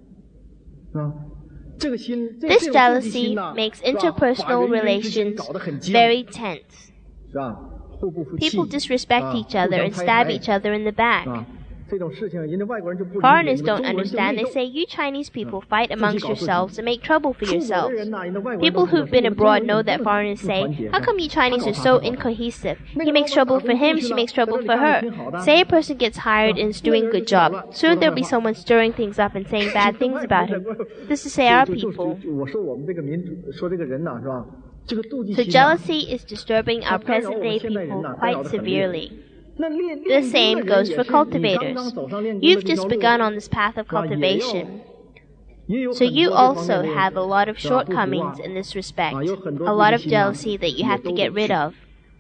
This jealousy makes interpersonal relations very tense. People disrespect each other and stab each other in the back. Foreigners don't understand. They say, you Chinese people fight amongst yourselves and make trouble for yourselves. People who've been abroad know that foreigners say, how come you Chinese are so incohesive? He makes trouble for him, she makes trouble for her. Say a person gets hired and is doing a good job. Soon there'll be someone stirring things up and saying bad things about him. This is say our people. So jealousy is disturbing our present-day people quite severely. The same goes for cultivators. You've just begun on this path of cultivation. So you also have a lot of shortcomings in this respect, a lot of jealousy that you have to get rid of.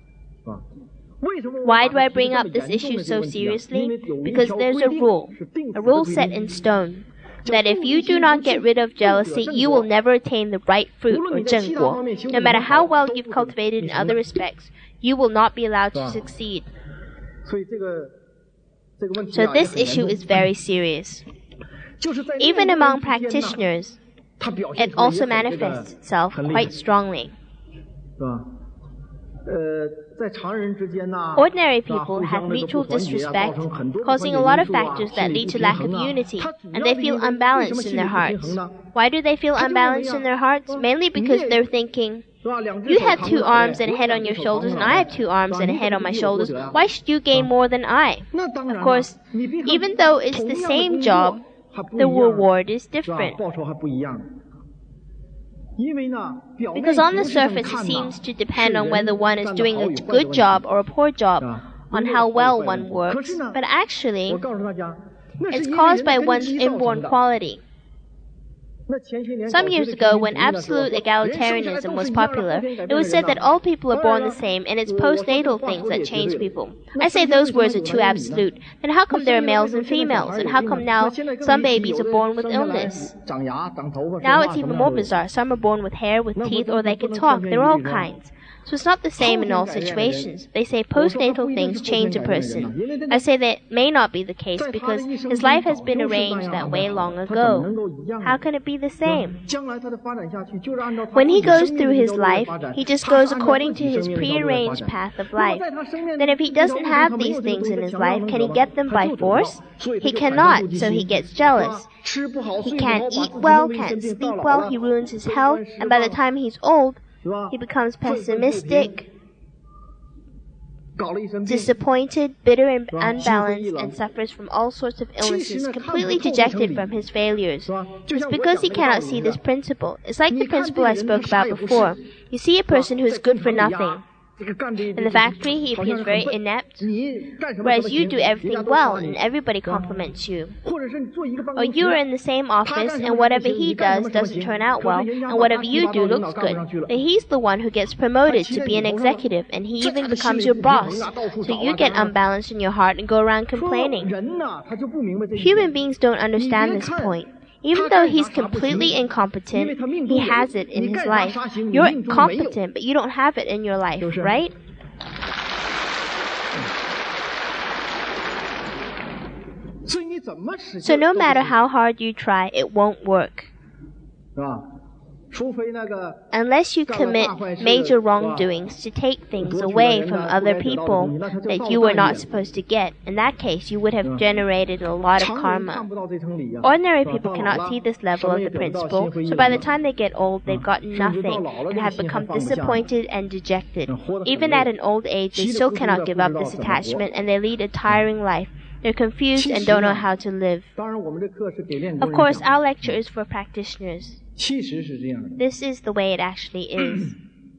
Why do I bring up this issue so seriously? Because there's a rule, a rule set in stone, that if you do not get rid of jealousy, you will never attain the right fruit or 正果. No matter how well you've cultivated in other respects, you will not be allowed to succeed. So this issue is very serious. Even among practitioners, it also manifests itself quite strongly. Ordinary people have mutual disrespect, causing a lot of factors that lead to lack of unity, and they feel unbalanced in their hearts. Why do they feel unbalanced in their hearts? Mainly because they're thinking, you have two arms and a head on your shoulders, and I have two arms and a head on my shoulders. Why should you gain more than I? Of course, even though it's the same job, the reward is different. Because on the surface it seems to depend on whether one is doing a good job or a poor job, on how well one works, but actually, it's caused by one's inborn quality. Some years ago, when absolute egalitarianism was popular, it was said that all people are born the same, and it's postnatal things that change people. I say those words are too absolute. Then how come there are males and females? And how come now some babies are born with illness? Now it's even more bizarre. Some are born with hair, with teeth, or they can talk. There are all kinds. So it's not the same in all situations. They say postnatal things change a person. I say that may not be the case because his life has been arranged that way long ago. How can it be the same? When he goes through his life, he just goes according to his prearranged path of life. Then if he doesn't have these things in his life, can he get them by force? He cannot, so he gets jealous. He can't eat well, can't sleep well, he ruins his health, and by the time he's old, he becomes pessimistic, disappointed, bitter and unbalanced, and suffers from all sorts of illnesses, completely dejected from his failures. It's because he cannot see this principle. It's like the principle I spoke about before. You see a person who is good for nothing. In the factory, he appears very inept, whereas you do everything well and everybody compliments you. Or you are in the same office and whatever he does doesn't turn out well, and whatever you do looks good. But he's the one who gets promoted to be an executive, and he even becomes your boss. So you get unbalanced in your heart and go around complaining. Human beings don't understand this point. Even though he's completely incompetent, he has it in his life. You're competent, but you don't have it in your life, right? So no matter how hard you try, it won't work. Unless you commit major wrongdoings to take things away from other people that you were not supposed to get. In that case, you would have generated a lot of karma. Ordinary people cannot see this level of the principle, so by the time they get old, they've gotten nothing and have become disappointed and dejected. Even at an old age, they still cannot give up this attachment, and they lead a tiring life. They're confused and don't know how to live. Of course, our lecture is for practitioners. This is the way it actually is.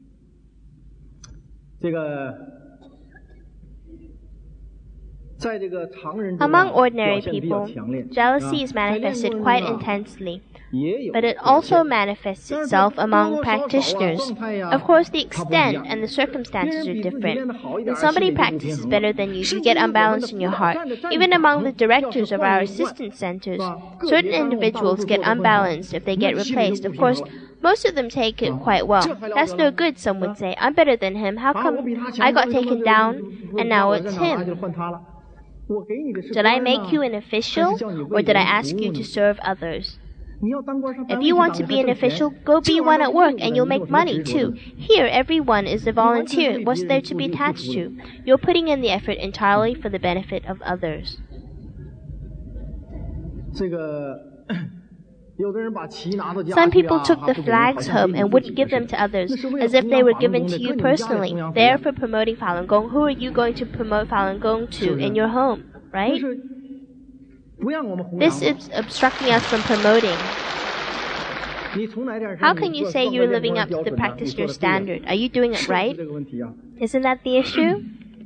Among ordinary people, jealousy is manifested quite intensely, but it also manifests itself among practitioners. Of course, the extent and the circumstances are different. When somebody practices better than you, you get unbalanced in your heart. Even among the directors of our assistance centers, certain individuals get unbalanced if they get replaced. Of course, Most of them take it quite well. That's no good, some would say. I'm better than him. How come I got taken down and now it's him? Did I make you an official, or did I ask you to serve others? If you want to be an official, go be one at work and you'll make money too. Here, everyone is a volunteer. What's there to be attached to? You're putting in the effort entirely for the benefit of others. Some people took the flags home and wouldn't give them to others, as if they were given to you personally. They're for promoting Falun Gong. Who are you going to promote Falun Gong to in your home, right? This is obstructing us from promoting. How can you say you're living up to the practitioner's standard? Are you doing it right? Isn't that the issue?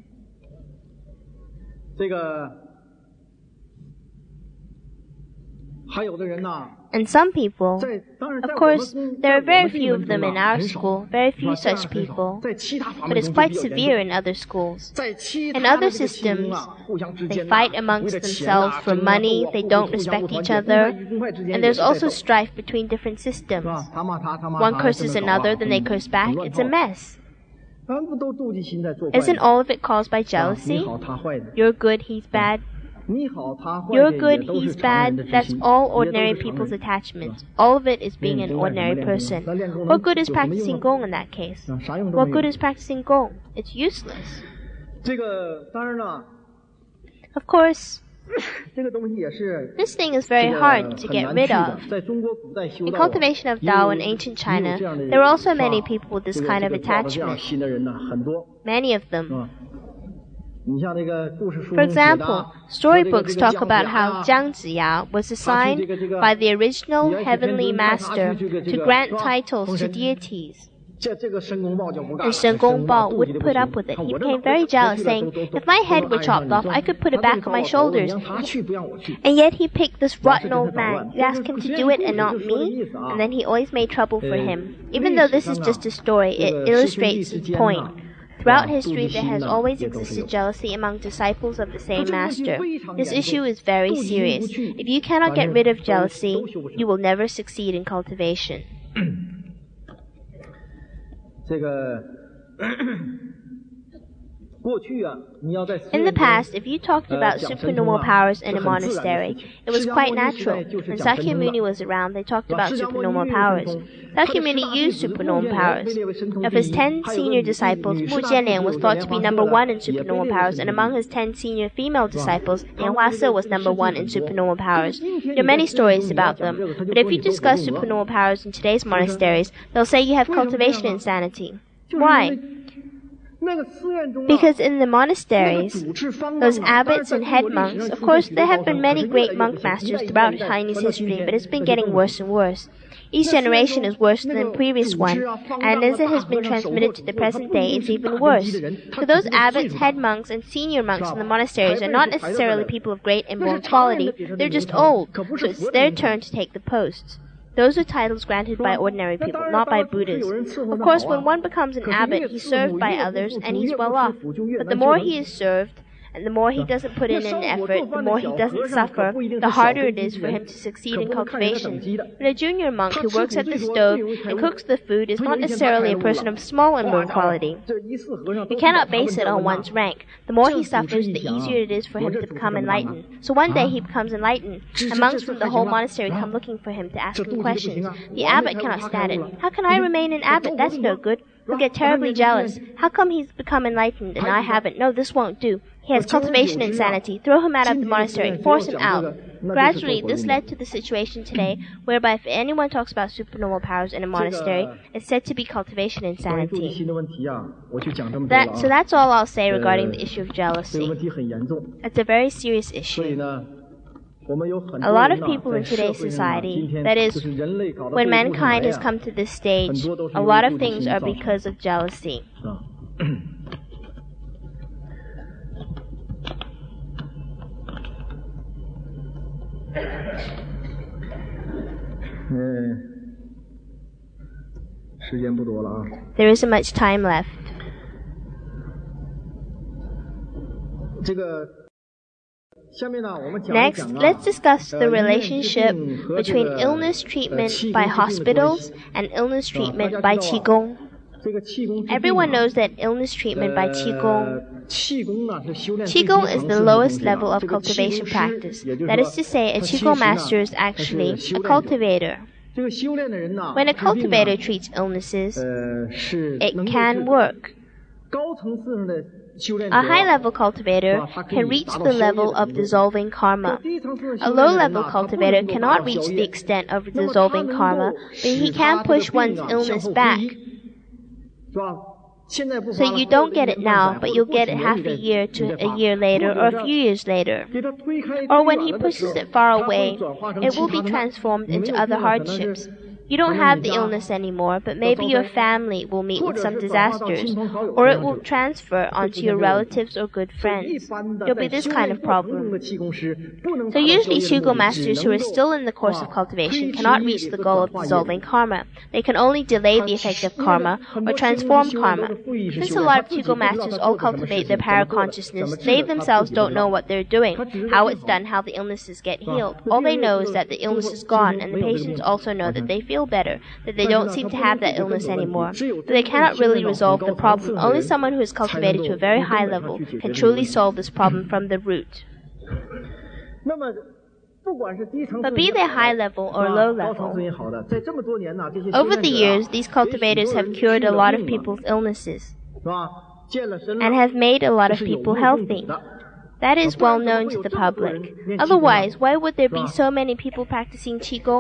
And some people, of course, there are very few of them in our school, very few such people, but it's quite severe in other schools. In other systems, they fight amongst themselves for money, they don't respect each other, and there's also strife between different systems. One curses another, then they curse back. It's a mess. Isn't all of it caused by jealousy? You're good, he's bad. You're good, he's bad. That's all ordinary people's attachments. All of it is being an ordinary person. What good is practicing Gong in that case? What good is practicing Gong? It's useless. Of course, this thing is very hard to get rid of. In cultivation of Tao in ancient China, there were also many people with this kind of attachment. Many of them. For example, storybooks talk about how Jiang Ziya was assigned by the original heavenly master to grant titles to deities. And Shen Gongbao wouldn't put up with it. He became very jealous, saying, if my head were chopped off, I could put it back on my shoulders. And yet he picked this rotten old man. You ask him to do it and not me? And then he always made trouble for him. Even though this is just a story, it illustrates his point. Throughout history, there has always existed jealousy among disciples of the same master. This issue is very serious. If you cannot get rid of jealousy, you will never succeed in cultivation. In the past, if you talked about supernormal powers in a monastery, it was quite natural. When Sakyamuni was around, they talked about supernormal powers. Sakyamuni used supernormal powers. Of his ten senior disciples, Mu Jianlian was thought to be number one in supernormal powers, and among his ten senior female disciples, Lian Huase was number one in supernormal powers. There are many stories about them, but if you discuss supernormal powers in today's monasteries, they'll say you have cultivation insanity. Why? Because in the monasteries, those abbots and head monks, of course, there have been many great monk masters throughout Chinese history, but it's been getting worse and worse. Each generation is worse than the previous one, and as it has been transmitted to the present day, it's even worse. So those abbots, head monks, and senior monks in the monasteries are not necessarily people of great inborn quality, they're just old, so it's their turn to take the posts. Those are titles granted by ordinary people, not by Buddhas. Of course, when one becomes an abbot, he's served by others, and he's well off. But the more he is served, and the more he doesn't put in an effort, the more he doesn't suffer, the harder it is for him to succeed in cultivation. But a junior monk who works at the stove and cooks the food is not necessarily a person of small inborn quality. You cannot base it on one's rank. The more he suffers, the easier it is for him to become enlightened. So one day he becomes enlightened, and monks from the whole monastery come looking for him to ask him questions. The abbot cannot stand it. How can I remain an abbot? That's no good. He'll get terribly jealous. How come he's become enlightened and I haven't? No, this won't do. He has cultivation insanity. Throw him out of the monastery. Force him out. Gradually, this led to the situation today, whereby if anyone talks about supernormal powers in a monastery, it's said to be cultivation insanity. That, so that's all I'll say regarding the issue of jealousy. It's a very serious issue. A lot of people in today's society, that is, when mankind has come to this stage, a lot of things are because of jealousy. There isn't much time left. Next, let's discuss the relationship between illness treatment by hospitals and illness treatment by Qigong. Everyone knows that illness treatment by Qigong, Qigong is the lowest level of cultivation practice. That is to say, a Qigong master is actually a cultivator. When a cultivator treats illnesses, it can work. A high-level cultivator can reach the level of dissolving karma. A low-level cultivator cannot reach the extent of dissolving karma, but he can push one's illness back. So you don't get it now, but you'll get it half a year to a year later or a few years later. Or when he pushes it far away, it will be transformed into other hardships. You don't have the illness anymore, but maybe your family will meet with some disasters, or it will transfer onto your relatives or good friends. There'll be this kind of problem. So usually Qigong masters who are still in the course of cultivation cannot reach the goal of dissolving karma. They can only delay the effect of karma or transform karma. Since a lot of Qigong masters all cultivate their paraconsciousness, they themselves don't know what they're doing, how it's done, how the illnesses get healed. All they know is that the illness is gone, and the patients also know that they feel better, that they don't seem to have that illness anymore. But they cannot really resolve the problem. Only someone who is cultivated to a very high level can truly solve this problem from the root. But be they high level or low level, over the years, these cultivators have cured a lot of people's illnesses and have made a lot of people healthy. That is well known to the public. Otherwise, why would there be so many people practicing Qigong?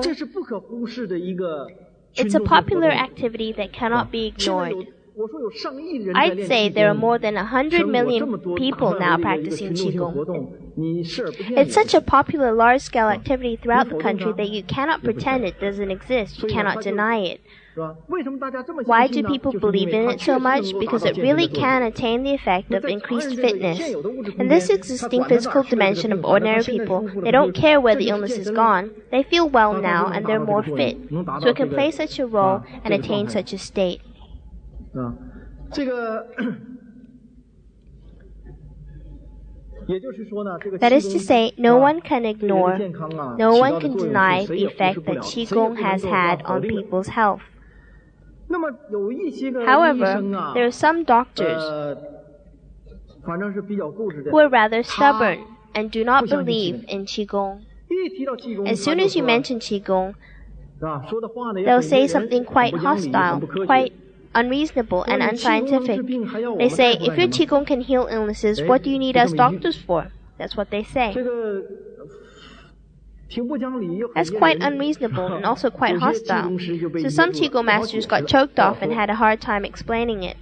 It's a popular activity that cannot be ignored. I'd say there are more than a hundred million people now practicing Qigong. It's such a popular large-scale activity throughout the country that you cannot pretend it doesn't exist. You cannot deny it. Why do people believe in it so much? Because it really can attain the effect of increased fitness. In this existing physical dimension of ordinary people, they don't care where the illness is gone. They feel well now and they're more fit. So it can play such a role and attain such a state. That is to say, no one can ignore, no one can deny the effect that Qigong has had on people's health. However, there are some doctors who are rather stubborn and do not believe in Qigong. As soon as you mention Qigong, they'll say something quite hostile, quite unreasonable and unscientific. They say, if your Qigong can heal illnesses, what do you need us doctors for? That's what they say. That's quite unreasonable and also quite hostile. So some Qigong masters got choked off and had a hard time explaining it.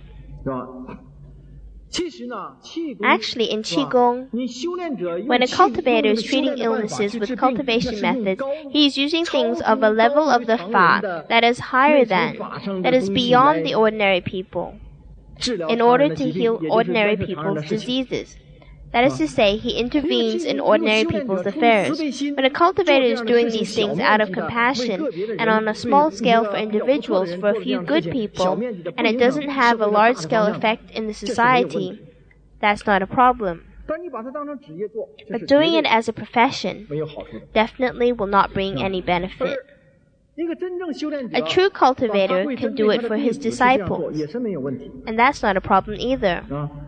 Actually, in Qigong, when a cultivator is treating illnesses with cultivation methods, he is using things of a level of the Fa that is higher than, that is beyond the ordinary people, in order to heal ordinary people's diseases. That is to say, he intervenes in ordinary people's affairs. When a cultivator is doing these things out of compassion and on a small scale for individuals, for a few good people, and it doesn't have a large-scale effect in the society, that's not a problem. But doing it as a profession definitely will not bring any benefit. A true cultivator can do it for his disciples, and that's not a problem either.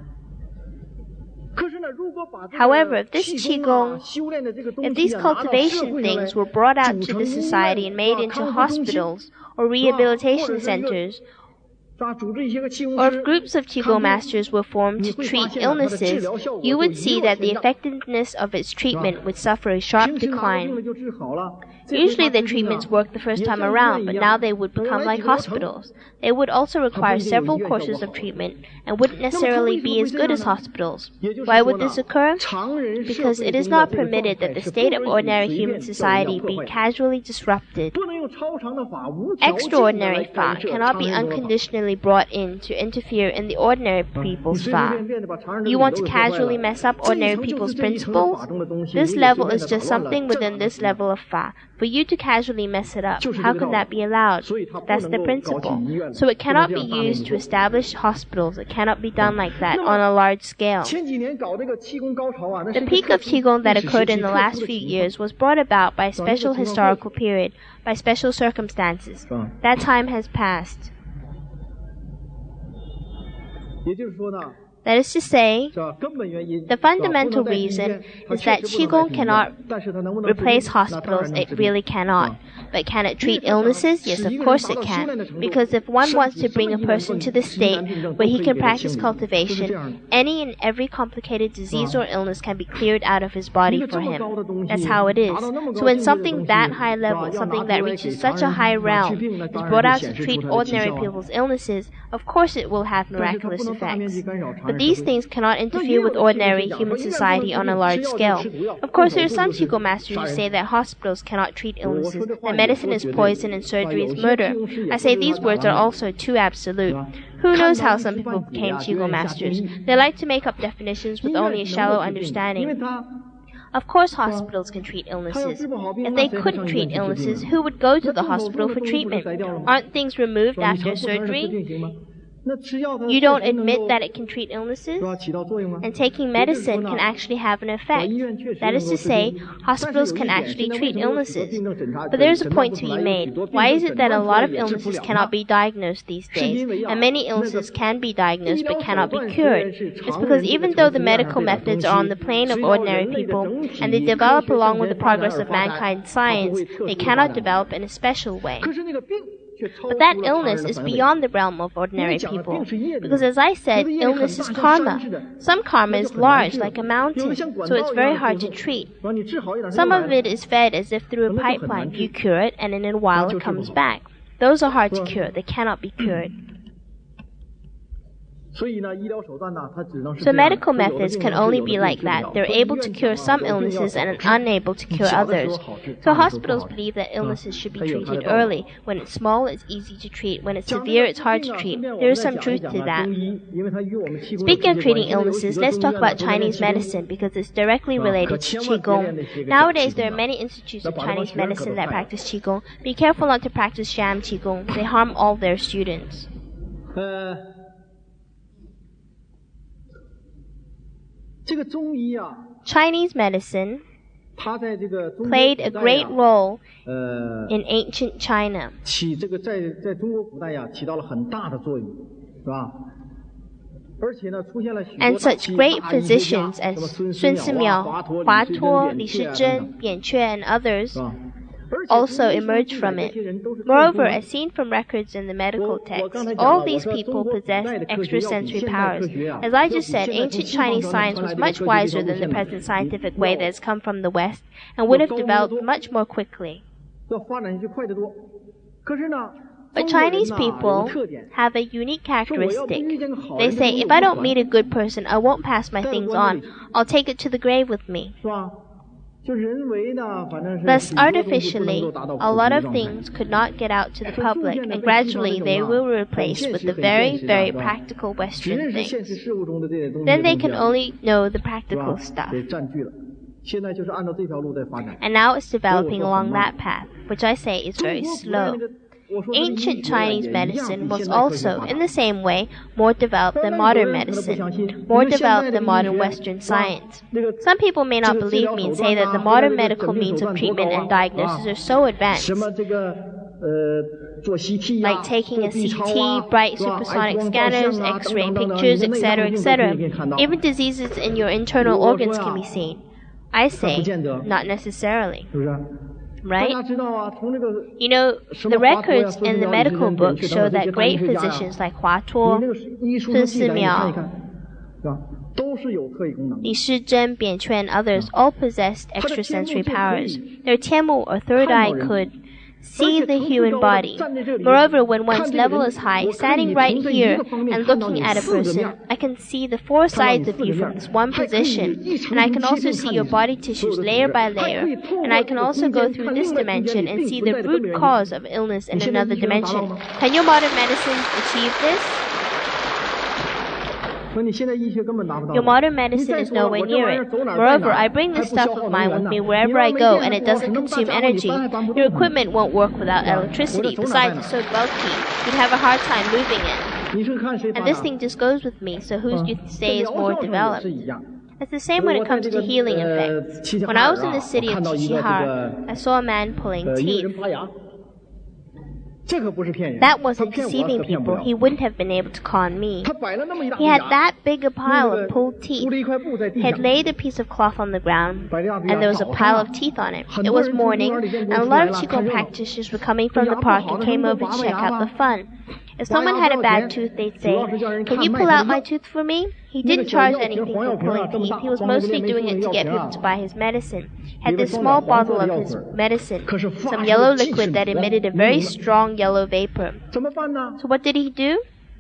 However, if this Qigong, if these cultivation things were brought out to the society and made into hospitals or rehabilitation centers, or if groups of Qigong masters were formed to treat illnesses, you would see that the effectiveness of its treatment would suffer a sharp decline. Usually the treatments work the first time around, but now they would become like hospitals. They would also require several courses of treatment and wouldn't necessarily be as good as hospitals. Why would this occur? Because it is not permitted that the state of ordinary human society be casually disrupted. Extraordinary Fa cannot be unconditionally unknowingly brought in to interfere in the ordinary people's fa. You want to casually mess up ordinary people's principles? This level is just something within this level of fa. For you to casually mess it up, how can that be allowed? That's the principle. So it cannot be used to establish hospitals. It cannot be done like that on a large scale. The peak of Qigong that occurred in the last few years was brought about by a special historical period, by special circumstances. That time has passed. That is to say, the fundamental reason is that Qigong cannot replace hospitals. It really cannot. But can it treat illnesses? Yes, of course it can. Because if one wants to bring a person to the state where he can practice cultivation, any and every complicated disease or illness can be cleared out of his body for him. That's how it is. So when something that high level, something that reaches such a high realm, is brought out to treat ordinary people's illnesses, of course it will have miraculous effects. But these things cannot interfere with ordinary human society on a large scale. Of course, there are some Qigong masters who say that hospitals cannot treat illnesses, that medicine is poison and surgery is murder. I say these words are also too absolute. Who knows how some people became Qigong masters? They like to make up definitions with only a shallow understanding. Of course hospitals can treat illnesses. If they couldn't treat illnesses, who would go to the hospital for treatment? Aren't things removed after surgery? You don't admit that it can treat illnesses? And taking medicine can actually have an effect. That is to say, hospitals can actually treat illnesses. But there is a point to be made. Why is it that a lot of illnesses cannot be diagnosed these days, and many illnesses can be diagnosed but cannot be cured? It's because even though the medical methods are on the plane of ordinary people, and they develop along with the progress of mankind's science, they cannot develop in a special way. But that illness is beyond the realm of ordinary people. Because as I said, illness is karma. Some karma is large, like a mountain, so it's very hard to treat. Some of it is fed as if through a pipeline. You cure it, and in a while it comes back. Those are hard to cure. They cannot be cured. So medical methods can only be like that. They're able to cure some illnesses and unable to cure others. So hospitals believe that illnesses should be treated early. When it's small, it's easy to treat. When it's severe, it's hard to treat. There is some truth to that. Speaking of treating illnesses, let's talk about Chinese medicine because it's directly related to Qigong. Nowadays, there are many institutes of Chinese medicine that practice Qigong. Be careful not to practice sham Qigong. They harm all their students. Chinese medicine played a great role in ancient China. And such great physicians as Sun Simiao, Hua Tuo, Li Shizhen, Bian Que, and others also emerged from it. Moreover, as seen from records in the medical texts, all these people possessed extrasensory powers. As I just said, ancient Chinese science was much wiser than the present scientific way that has come from the West, and would have developed much more quickly. But Chinese people have a unique characteristic. They say, if I don't meet a good person, I won't pass my things on. I'll take it to the grave with me. Thus, artificially, a lot of things could not get out to the public, and gradually they will be replaced with the very, very practical Western things. Then they can only know the practical stuff. And now it's developing along that path, which I say is very slow. Ancient Chinese medicine was also, in the same way, more developed than modern medicine, more developed than modern Western science. Some people may not believe me and say that the modern medical means of treatment and diagnosis are so advanced, like taking a C T, bright supersonic scanners, X-ray pictures, et cetera, et cetera. Even diseases in your internal organs can be seen. I say, not necessarily. Right? You know, the records in the medical books show that great physicians like Hua Tuo, Sun Simiao, Li Shizhen, Bian Que, and others all possessed extrasensory powers. Their Tianmu or third eye could see the human body. Moreover, when one's level is high, standing right here and looking at a person, I can see the four sides of you from this one position, and I can also see your body tissues layer by layer, and I can also go through this dimension and see the root cause of illness in another dimension. Can your modern medicine achieve this? Your modern medicine is nowhere near it. Moreover, I bring this stuff of mine with me wherever I go, and it doesn't consume energy. Your equipment won't work without electricity. Besides, it's so bulky, you'd have a hard time moving it. And this thing just goes with me, so who do you say is more developed? It's the same when it comes to healing effects. When I was in the city of Qiqihar, I saw a man pulling teeth. That wasn't deceiving people. He wouldn't have been able to con me. He had that big a pile of pulled teeth. He had laid a piece of cloth on the ground, and there was a pile of teeth on it. It was morning, and a lot of Qigong practitioners were coming from the park and came over to check out the fun. If someone had a bad tooth, they'd say, "Can you pull out my tooth for me?" He didn't charge anything for pulling teeth. He was mostly doing it to get people to buy his medicine. He had this small bottle of his medicine, some yellow liquid that emitted a very strong yellow vapor. So what did he do?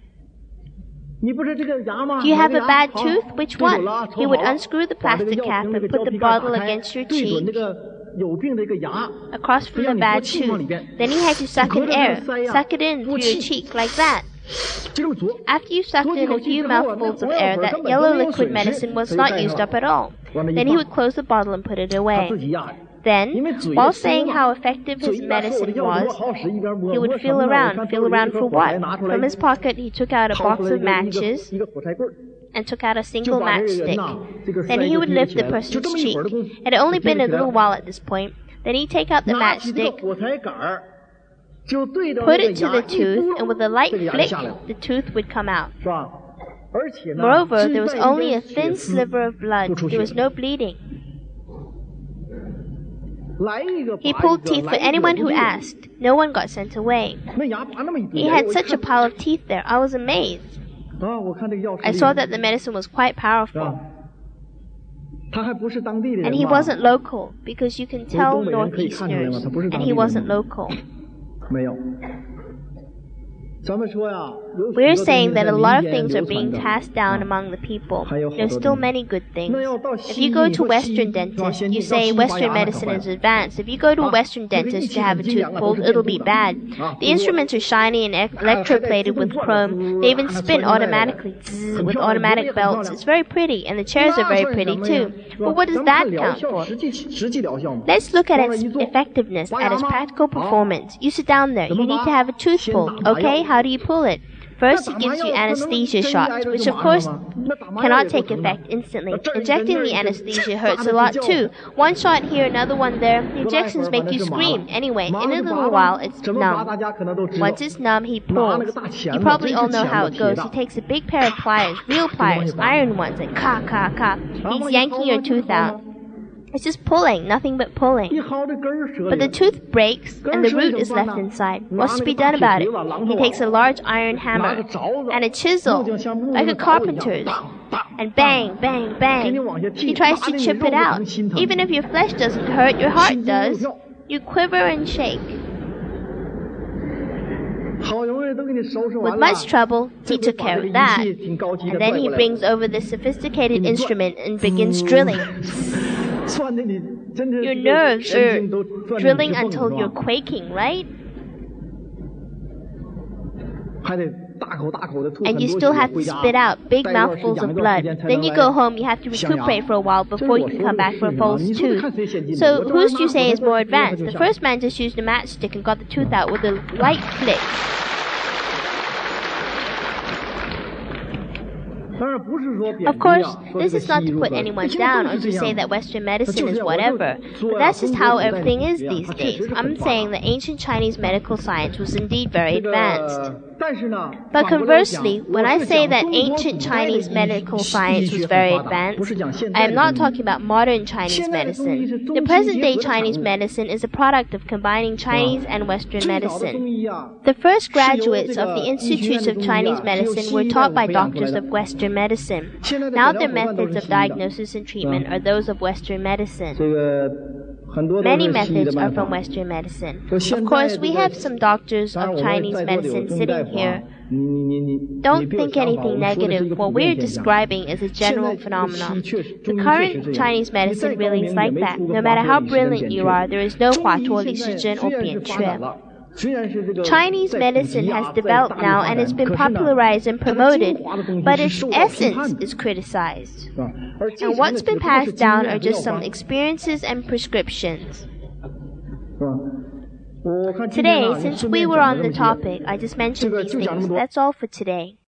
Do you have a bad tooth? Which one? He would unscrew the plastic cap and put the bottle against your cheek, across from the bad tooth. Then he had to suck in air, suck it in through your cheek like that. After you sucked in a few mouthfuls of air, that yellow liquid medicine was not used up at all. Then he would close the bottle and put it away. Then, while saying how effective his medicine was, he would feel around. Feel around for what? From his pocket, he took out a box of matches and took out a single matchstick. Then he would lift the person's cheek. It had only been a little while at this point. Then he'd take out the matchstick, put it to the tooth, and with a light flick, the tooth would come out. Moreover, there was only a thin sliver of blood. There was no bleeding. He pulled teeth for anyone who asked. No one got sent away. He had such a pile of teeth there. I was amazed. I saw that the medicine was quite powerful. And he wasn't local, because you can tell Northeasterners, and he wasn't local. We're saying that a lot of things are being passed down among the people. There's still many good things. If you go to a Western dentist, you say Western medicine is advanced. If you go to a Western dentist to have a tooth pulled, it'll be bad. The instruments are shiny and electroplated with chrome. They even spin automatically, zzz, with automatic belts. It's very pretty, and the chairs are very pretty too. But what does that count for? Let's look at its effectiveness, at its practical performance. You sit down there. You need to have a tooth pulled, okay? How do you pull it? First, he gives you anesthesia shots, which of course cannot take effect instantly. Injecting the anesthesia hurts a lot too. One shot here, another one there. The injections make you scream. Anyway, in a little while, it's numb. Once it's numb, he pulls. You probably all know how it goes. He takes a big pair of pliers, real pliers, iron ones, and ka ka ka. He's yanking your tooth out. It's just pulling, nothing but pulling. But the tooth breaks, and the root is left inside. What's to be done about it? He takes a large iron hammer and a chisel, like a carpenter's, and bang, bang, bang. He tries to chip it out. Even if your flesh doesn't hurt, your heart does. You quiver and shake. With much trouble, he took care of that. And then he brings over this sophisticated instrument and begins drilling. Your nerves are drilling until you're quaking, right? And you still have to spit out big mouthfuls of blood. Then you go home, you have to recuperate for a while before you can come back for a false tooth. So whose do you say is more advanced? The first man just used a matchstick and got the tooth out with a light flick. Of course, this is not to put anyone down or to say that Western medicine is whatever, but that's just how everything is these days. I'm saying that ancient Chinese medical science was indeed very advanced. But conversely, when I say that ancient Chinese medical science was very advanced, I am not talking about modern Chinese medicine. The present-day Chinese medicine is a product of combining Chinese and Western medicine. The first graduates of the Institutes of Chinese Medicine were taught by doctors of Western medicine. Now their methods of diagnosis and treatment are those of Western medicine. Many methods are from Western medicine. Of course, we have some doctors of Chinese medicine sitting here. Don't think anything negative. What we're describing is a general phenomenon. The current Chinese medicine really is like that. No matter how brilliant you are, there is no Hua Tuo Li Shi Zhen or Bian Quan. Chinese medicine has developed now and has been popularized and promoted, but its essence is criticized. And what's been passed down are just some experiences and prescriptions. Today, since we were on the topic, I just mentioned these things. That's all for today.